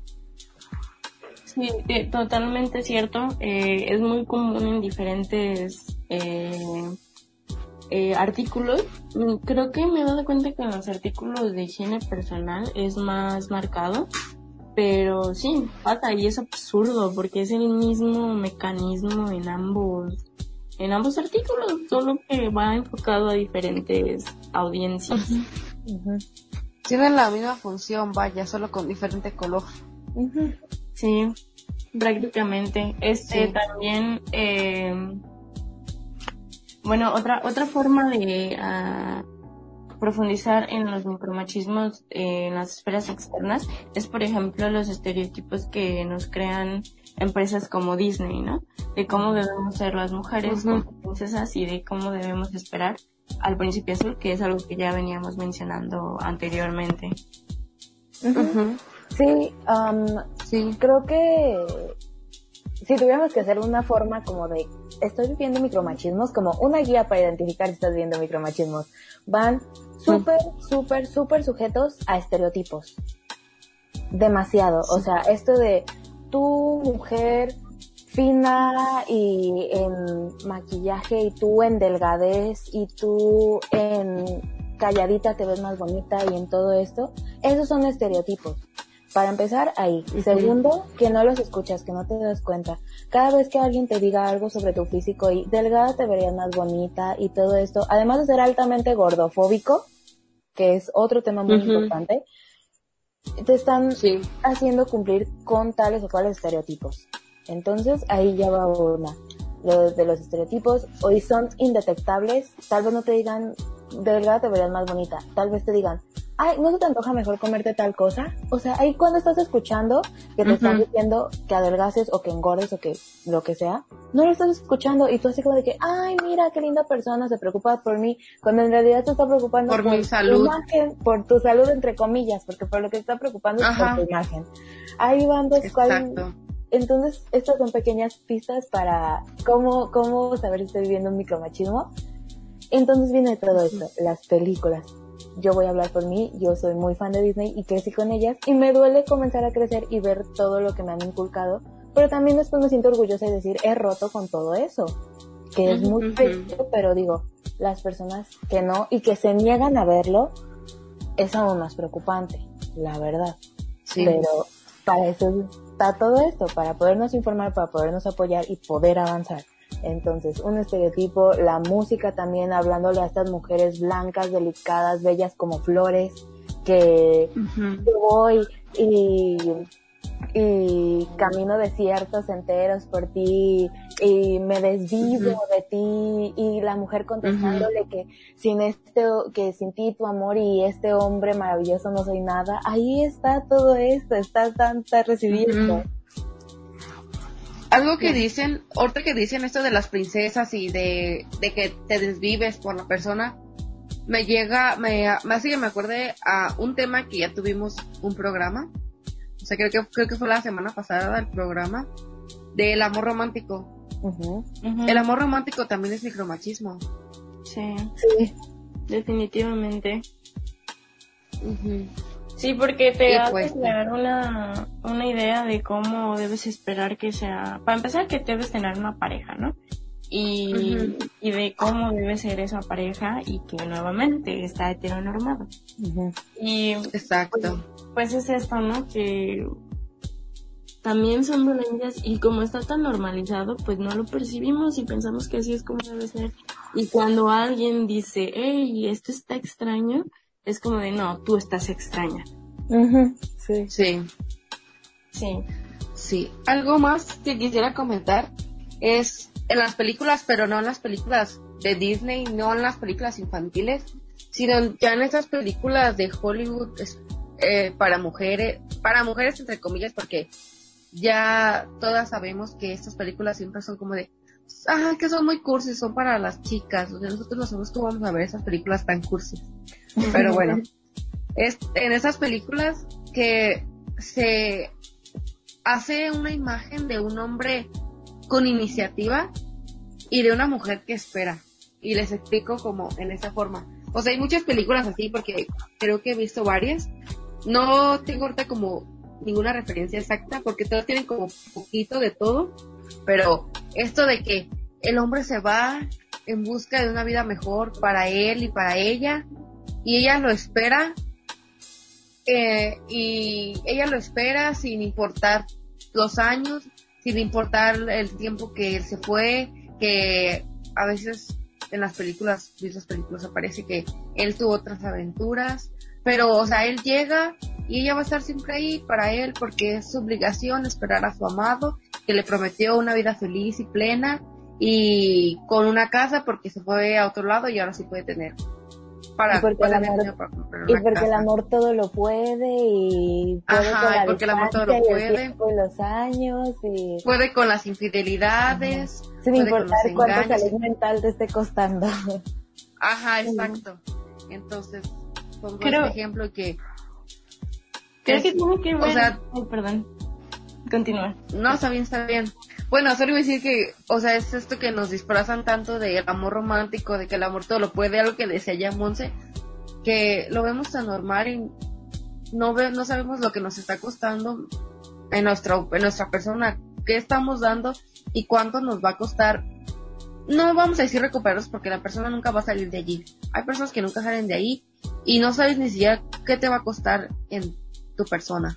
Sí, eh, totalmente cierto. Eh, es muy común en diferentes eh, eh, artículos. Creo que me he dado cuenta que en los artículos de higiene personal es más marcado. Pero sí, pasa, y es absurdo porque es el mismo mecanismo en ambos en ambos artículos, solo que va enfocado a diferentes audiencias. Uh-huh. Uh-huh. Tienen la misma función, vaya, solo con diferente color. Uh-huh. Sí, prácticamente. Este sí. También, eh, bueno, otra otra forma de uh, profundizar en los micromachismos eh, en las esferas externas es, por ejemplo, los estereotipos que nos crean empresas como Disney, ¿no? De cómo debemos ser las mujeres uh-huh. como princesas y de cómo debemos esperar al príncipe azul, que es algo que ya veníamos mencionando anteriormente. Uh-huh. Uh-huh. Sí, um, sí, creo que si tuviéramos que hacer una forma como de estoy viviendo micromachismos, como una guía para identificar si estás viviendo micromachismos, van súper, súper, súper sujetos a estereotipos. Demasiado. Sí. O sea, esto de tu mujer fina y en maquillaje y tú en delgadez y tú en calladita te ves más bonita y en todo esto, esos son estereotipos. Para empezar, ahí. Y segundo, que no los escuchas, que no te das cuenta. Cada vez que alguien te diga algo sobre tu físico y delgada te verías más bonita y todo esto, además de ser altamente gordofóbico, que es otro tema muy uh-huh. importante, te están sí. haciendo cumplir con tales o cuales estereotipos. Entonces, ahí ya va una. Los de los estereotipos hoy son indetectables. Tal vez no te digan delgada te verías más bonita. Tal vez te digan, ay, ¿no se te antoja mejor comerte tal cosa? O sea, ahí cuando estás escuchando que te uh-huh. están diciendo que adelgaces o que engordes o que lo que sea, no lo estás escuchando y tú así como de que, ay, mira, qué linda persona, se preocupa por mí, cuando en realidad te está preocupando por, por mi salud. Tu imagen, por tu salud entre comillas, porque por lo que te está preocupando es por tu imagen. Ahí van dos cuales. Entonces, estas son pequeñas pistas para cómo, cómo saber si estoy viviendo un micromachismo. Entonces viene todo esto, las películas. Yo voy a hablar por mí, yo soy muy fan de Disney y crecí con ellas y me duele comenzar a crecer y ver todo lo que me han inculcado, pero también después me siento orgullosa de decir, he roto con todo eso, que es muy feo, pero digo, las personas que no y que se niegan a verlo es aún más preocupante, la verdad. Sí. Pero para eso está todo esto, para podernos informar, para podernos apoyar y poder avanzar. Entonces, un estereotipo, la música también, hablándole a estas mujeres blancas, delicadas, bellas como flores, que uh-huh. yo voy y y camino desiertos enteros por ti y me desvivo uh-huh. de ti, y la mujer contestándole uh-huh. que sin este, que sin ti tu amor y este hombre maravilloso no soy nada. Ahí está todo esto, está tanta recibiendo. Uh-huh. Algo que dicen, ahorita que dicen esto de las princesas y de, de que te desvives por la persona, me llega, me, me hace que me acuerde a un tema que ya tuvimos un programa, o sea, creo que, creo que fue la semana pasada el programa, del amor romántico. Uh-huh. Uh-huh. El amor romántico también es micromachismo. Sí, sí, definitivamente. Uh-huh. Sí, porque te hace pues, crear una, una idea de cómo debes esperar que sea, para empezar, que debes tener una pareja, ¿no? Y, uh-huh. y de cómo debe ser esa pareja, y que nuevamente está heteronormado. Uh-huh. Y exacto. Pues, pues es esto, ¿no? Que también son violencias, y como está tan normalizado, pues no lo percibimos y pensamos que así es como debe ser. Y cuando alguien dice, hey, esto está extraño, es como de, no, tú estás extraña. Uh-huh. Sí. Sí. Sí. Sí. Algo más que quisiera comentar es en las películas, pero no en las películas de Disney, no en las películas infantiles, sino ya en estas películas de Hollywood eh, para mujeres, para mujeres entre comillas, porque ya todas sabemos que estas películas siempre son como de, ah, que son muy cursis, son para las chicas, o sea, nosotros no sabemos cómo vamos a ver esas películas tan cursis. Pero bueno, es en esas películas que se hace una imagen de un hombre con iniciativa y de una mujer que espera, y les explico como en esa forma. O sea, hay muchas películas así, porque creo que he visto varias. No tengo ahorita como ninguna referencia exacta, porque todas tienen como poquito de todo, pero esto de que el hombre se va en busca de una vida mejor para él y para ella, y ella lo espera, eh, y ella lo espera sin importar los años, sin importar el tiempo que él se fue, que a veces en las películas, en esas películas aparece que él tuvo otras aventuras, pero, o sea, él llega y ella va a estar siempre ahí para él, porque es su obligación esperar a su amado, que le prometió una vida feliz y plena, y con una casa, porque se fue a otro lado y ahora sí puede tener. Para, y porque, el amor, para y porque el amor todo lo puede, y puede Ajá, con la porque el amor todo lo puede, y los años, y puede con las infidelidades, uh-huh. sin importar cuánto salud mental te esté costando. Ajá, exacto. Entonces, pongo Creo... este ejemplo que creo que, que tiene que ver, o sea, oh, perdón, continúa. No, está bien, está bien. Bueno, solo iba a decir que, o sea, es esto que nos disfrazan tanto del amor romántico, de que el amor todo lo puede, algo que decía ya Monse, que lo vemos tan normal y no ve, no sabemos lo que nos está costando en nuestra, en nuestra persona, qué estamos dando y cuánto nos va a costar. No vamos a decir recuperarlos, porque la persona nunca va a salir de allí. Hay personas que nunca salen de ahí y no sabes ni siquiera qué te va a costar en tu persona.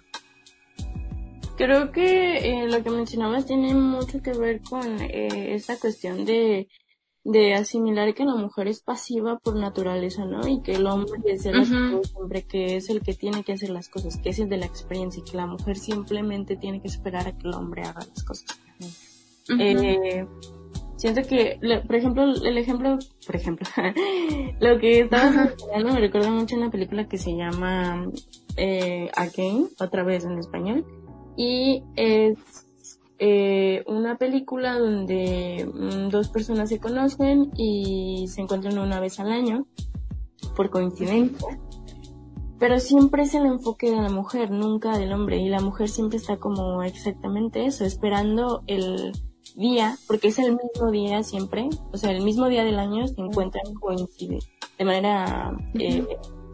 Creo que eh, lo que mencionabas tiene mucho que ver con eh, esta cuestión de, de asimilar que la mujer es pasiva por naturaleza, ¿no? Y que el hombre es el uh-huh. hombre que es el que tiene que hacer las cosas, que es el de la experiencia, y que la mujer simplemente tiene que esperar a que el hombre haga las cosas. Uh-huh. Eh, siento que, por ejemplo, el ejemplo, por ejemplo, lo que estabas uh-huh. mencionando me recuerda mucho a una película que se llama eh, Again, otra vez en español. Y es eh, una película donde mm, dos personas se conocen y se encuentran una vez al año, por coincidencia, pero siempre es el enfoque de la mujer, nunca del hombre, y la mujer siempre está como exactamente eso, esperando el día, porque es el mismo día siempre, o sea, el mismo día del año se encuentran, coincide de manera eh,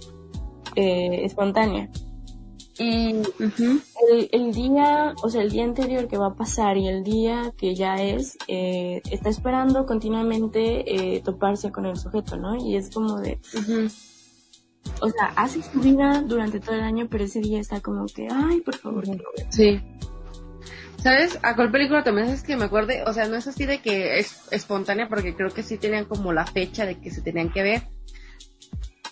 eh, espontánea. Y uh-huh. el, el día, o sea, el día anterior que va a pasar y el día que ya es, eh, está esperando continuamente eh, toparse con el sujeto, ¿no? Y es como de, uh-huh. o sea, hace su vida durante todo el año, pero ese día está como que, ay, por favor. Uh-huh. Sí. ¿Sabes? ¿A cuál película también es que me acuerde? O sea, no es así de que es espontánea, porque creo que sí tenían como la fecha de que se tenían que ver.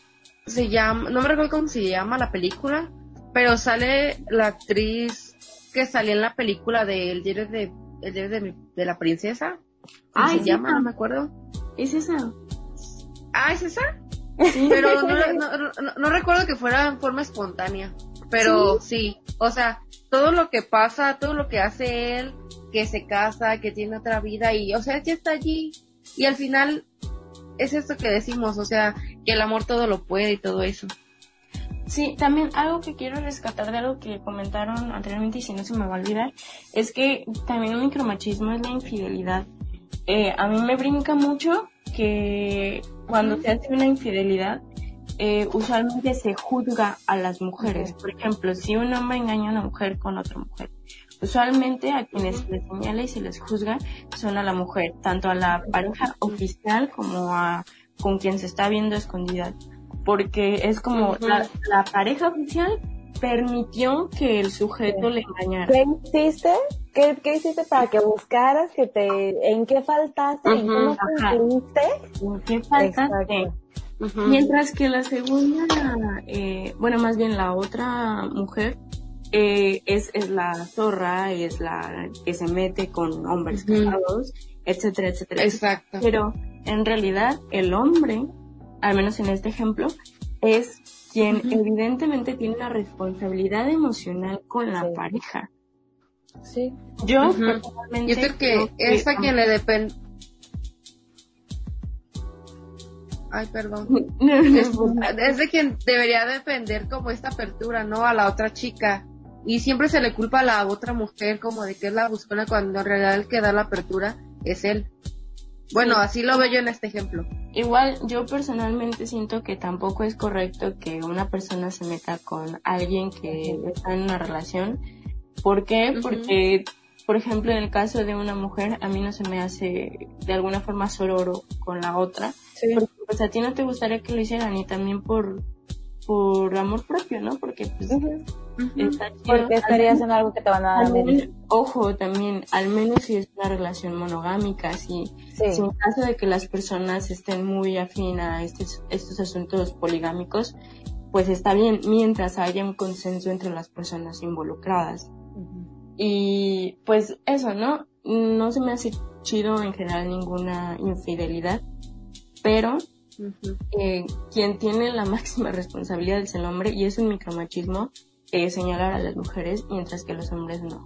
Se llama, no me recuerdo cómo se llama la película, pero sale la actriz que que salía en la película de El diario de, el diario de, mi- de la princesa. ¿Cómo Ah, se ¿es llama? esa? No me acuerdo. ¿Es esa? Ah, ¿es esa? Sí. Pero no, no, no, no, no recuerdo que fuera en forma espontánea. Pero sí, o sea, todo lo que pasa, todo lo que hace él, que se casa, que tiene otra vida y, o sea, ya está allí. Y al final es esto que decimos, o sea, que el amor todo lo puede y todo eso. Sí, también algo que quiero rescatar de algo que comentaron anteriormente y si no se me va a olvidar, es que también un micromachismo es la infidelidad. Eh, a mí me brinca mucho que cuando se hace una infidelidad, eh, usualmente se juzga a las mujeres. Por ejemplo, si un hombre engaña a una mujer con otra mujer, usualmente a quienes se les señala y se les juzga son a la mujer, tanto a la pareja oficial como a con quien se está viendo a escondidas. Porque es como Ujú. la, la pareja oficial permitió que el sujeto Sí. le engañara. ¿Qué hiciste? ¿Qué, ¿Qué hiciste para que buscaras que te, en qué faltaste y Ujú, cómo ajá. cumpliste? ¿En qué falta? Exacto. Ujú. Mientras que la segunda, eh, bueno, más bien la otra mujer, eh, es, es la zorra, es la que se mete con hombres Ujú. casados, etcétera, etcétera. Exacto. Pero en realidad el hombre, al menos en este ejemplo, es quien Ujú. evidentemente tiene una responsabilidad emocional con la Sí. pareja. Sí. Yo Ujú. personalmente Yo creo que creo es a que- quien le depende. Ay, perdón. No, no, Es, no. es de quien debería depender como esta apertura, ¿no? A la otra chica. Y siempre se le culpa a la otra mujer como de que es la buscona cuando en realidad el que da la apertura es él. Bueno, Sí. así lo veo yo en este ejemplo. Igual yo personalmente siento que tampoco es correcto que una persona se meta con alguien que está en una relación. ¿Por qué? Ujú. Porque, por ejemplo, en el caso de una mujer, a mí no se me hace de alguna forma sororo con la otra. Sí. Porque pues a ti no te gustaría que lo hicieran y también por, por amor propio, ¿no? Porque pues Ujú. está chido. Porque estarías en algo que te van a dar También, ojo, también, al menos si es una relación monogámica, si, Sí. si en caso de que las personas estén muy afín a estos, estos asuntos poligámicos, pues está bien, mientras haya un consenso entre las personas involucradas. Ujú. Y pues eso, ¿no? No se me hace chido en general ninguna infidelidad, pero Ujú. eh, quien tiene la máxima responsabilidad es el hombre y es un micromachismo eh, señalar a las mujeres mientras que los hombres no.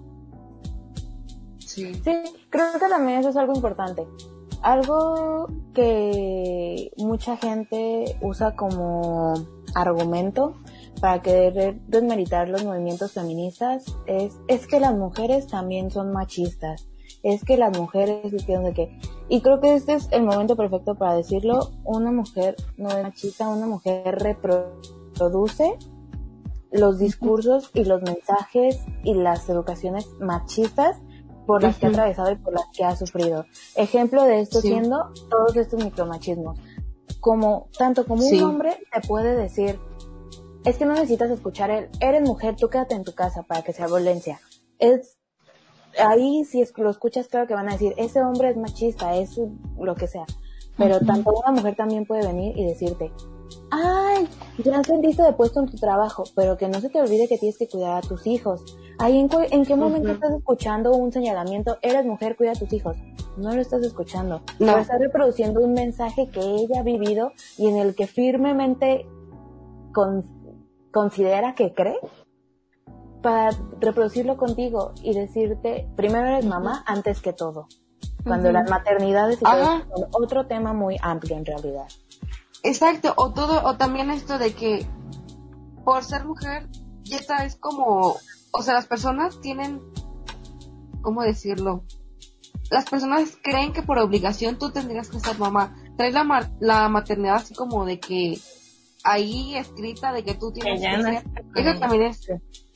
Sí. Sí, creo que también eso es algo importante. Algo que mucha gente usa como argumento para querer desmeritar los movimientos feministas es, es que las mujeres también son machistas. Es que las mujeres hicieron de qué. Y creo que este es el momento perfecto para decirlo. Una mujer no es machista, una mujer reproduce los discursos y los mensajes y las educaciones machistas por las que ha Ujú. atravesado y por las que ha sufrido. Ejemplo de esto Sí. siendo todos estos micromachismos. Como, tanto como Sí. un hombre te puede decir, es que no necesitas escuchar el, eres mujer, tú quédate en tu casa para que sea violencia. Es, ahí si es, lo escuchas claro que van a decir, ese hombre es machista, es lo que sea. Pero Ujú. tanto una mujer también puede venir y decirte, ay, ya sentiste de puesto en tu trabajo, pero que no se te olvide que tienes que cuidar a tus hijos. Ahí en, cu- ¿en qué momento Ujú. estás escuchando un señalamiento? Eres mujer, cuida a tus hijos. No lo estás escuchando. No. Pero estás reproduciendo un mensaje que ella ha vivido y en el que firmemente con- considera que cree para reproducirlo contigo y decirte, primero eres mamá antes que todo. Cuando Ujú. las maternidades y todo Ajá. eso son otro tema muy amplio en realidad. Exacto, o todo, o también esto de que por ser mujer, ya está, es como, o sea, las personas tienen, ¿cómo decirlo? Las personas creen que por obligación tú tendrías que ser mamá. Traes la, ma- la maternidad así como de que ahí escrita de que tú tienes Que ya que ser. naciste con Eso ella. también es,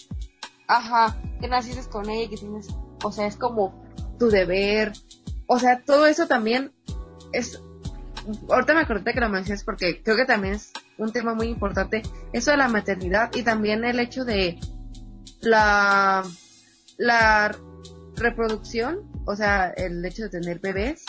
ajá, que naciste con ella, que tienes, o sea, es como tu deber. O sea, todo eso también es, ahorita me acordé que lo mencionas porque creo que también es un tema muy importante, eso de la maternidad y también el hecho de la, la reproducción, o sea, el hecho de tener bebés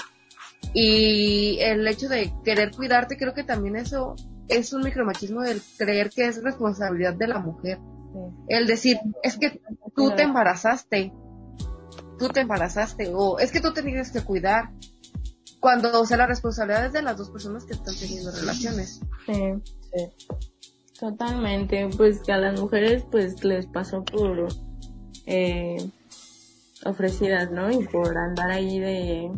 y el hecho de querer cuidarte, creo que también eso es un micromachismo del creer que es responsabilidad de la mujer. Sí. El decir, es que tú te embarazaste, tú te embarazaste, o es que tú te tienes que cuidar, cuando, o sea, la responsabilidad es de las dos personas que están teniendo relaciones. Sí, sí. Totalmente, pues que a las mujeres pues les pasó por eh, ofrecidas, ¿no? Y por andar ahí de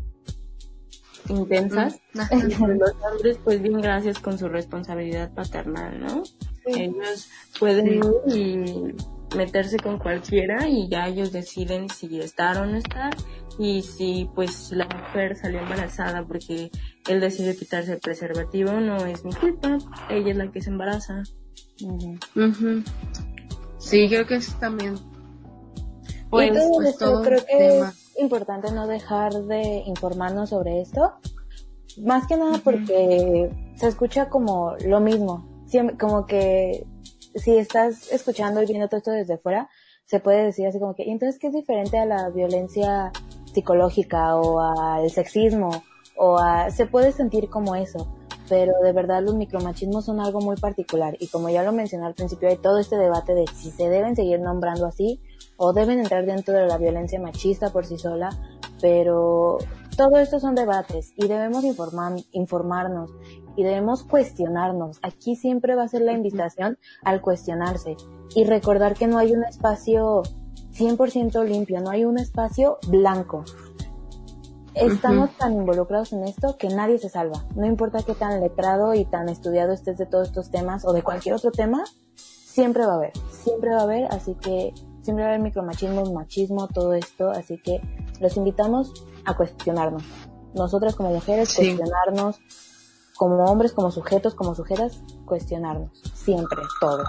intensas. Mm. Los hombres pues bien gracias con su responsabilidad paternal, ¿no? Sí. Ellos pueden ir y meterse con cualquiera y ya ellos deciden si estar o no estar, y si pues la mujer salió embarazada porque él decidió quitarse el preservativo, no es mi culpa, ella es la que se embaraza. Uh-huh. Uh-huh. Sí, creo que es también. Pues, y todo pues esto, todo creo que tema. Es importante no dejar de informarnos sobre esto, más que nada porque uh-huh. se escucha como lo mismo, Siempre, como que si estás escuchando y viendo todo esto desde fuera, se puede decir así como que, ¿y entonces qué es diferente a la violencia psicológica o al sexismo? O a, se puede sentir como eso, pero de verdad los micromachismos son algo muy particular, y como ya lo mencioné al principio, hay todo este debate de si se deben seguir nombrando así o deben entrar dentro de la violencia machista por sí sola, pero todo esto son debates y debemos informar, informarnos y debemos cuestionarnos. Aquí siempre va a ser la invitación al cuestionarse y recordar que no hay un espacio cien por ciento limpio, no hay un espacio blanco. Estamos uh-huh. tan involucrados en esto que nadie se salva. No importa qué tan letrado y tan estudiado estés de todos estos temas o de cualquier otro tema, siempre va a haber, siempre va a haber, así que siempre va a haber micromachismo, machismo, todo esto, así que los invitamos a cuestionarnos. Nosotras como mujeres, sí. cuestionarnos, como hombres, como sujetos, como sujetas, cuestionarnos, siempre, todo.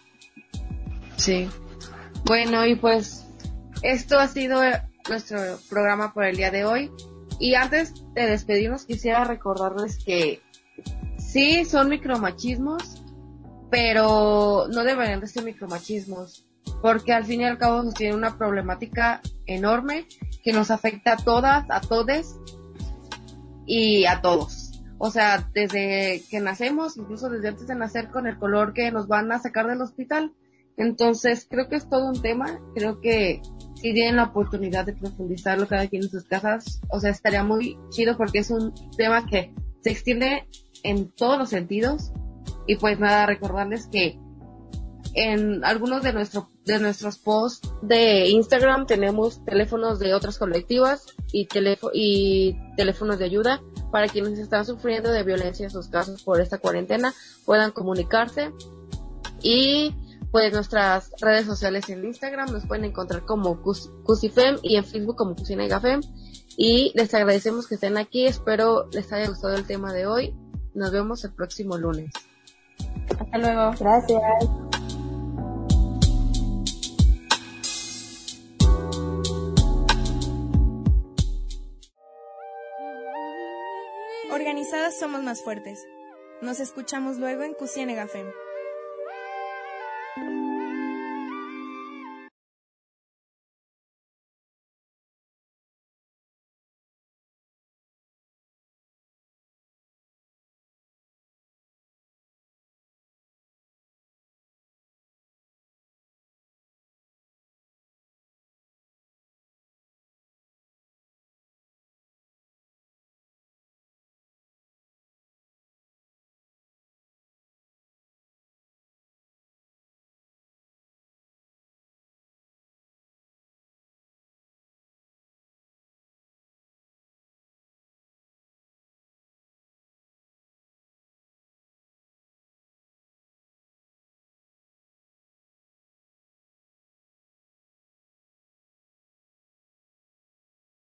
Sí. Bueno, y pues esto ha sido nuestro programa por el día de hoy. Y antes de despedirnos, quisiera recordarles que sí son micromachismos, pero no deberían de ser micromachismos, porque al fin y al cabo nos tiene una problemática enorme que nos afecta a todas, a todes y a todos. O sea, desde que nacemos, incluso desde antes de nacer, con el color que nos van a sacar del hospital. Entonces, creo que es todo un tema. Creo que si tienen la oportunidad de profundizarlo cada quien en sus casas, o sea, estaría muy chido, porque es un tema que se extiende en todos los sentidos. Y pues nada, recordarles que en algunos de nuestro, de nuestros posts de Instagram tenemos teléfonos de otras colectivas y, teléfo- y teléfonos de ayuda para quienes están sufriendo de violencia en sus casas por esta cuarentena, puedan comunicarse. Y pues nuestras redes sociales en Instagram nos pueden encontrar como Cusifem y en Facebook como Cusinegafem. Y les agradecemos que estén aquí, espero les haya gustado el tema de hoy. Nos vemos el próximo lunes. Hasta luego. Gracias. Organizadas somos más fuertes. Nos escuchamos luego en Cusinegafem.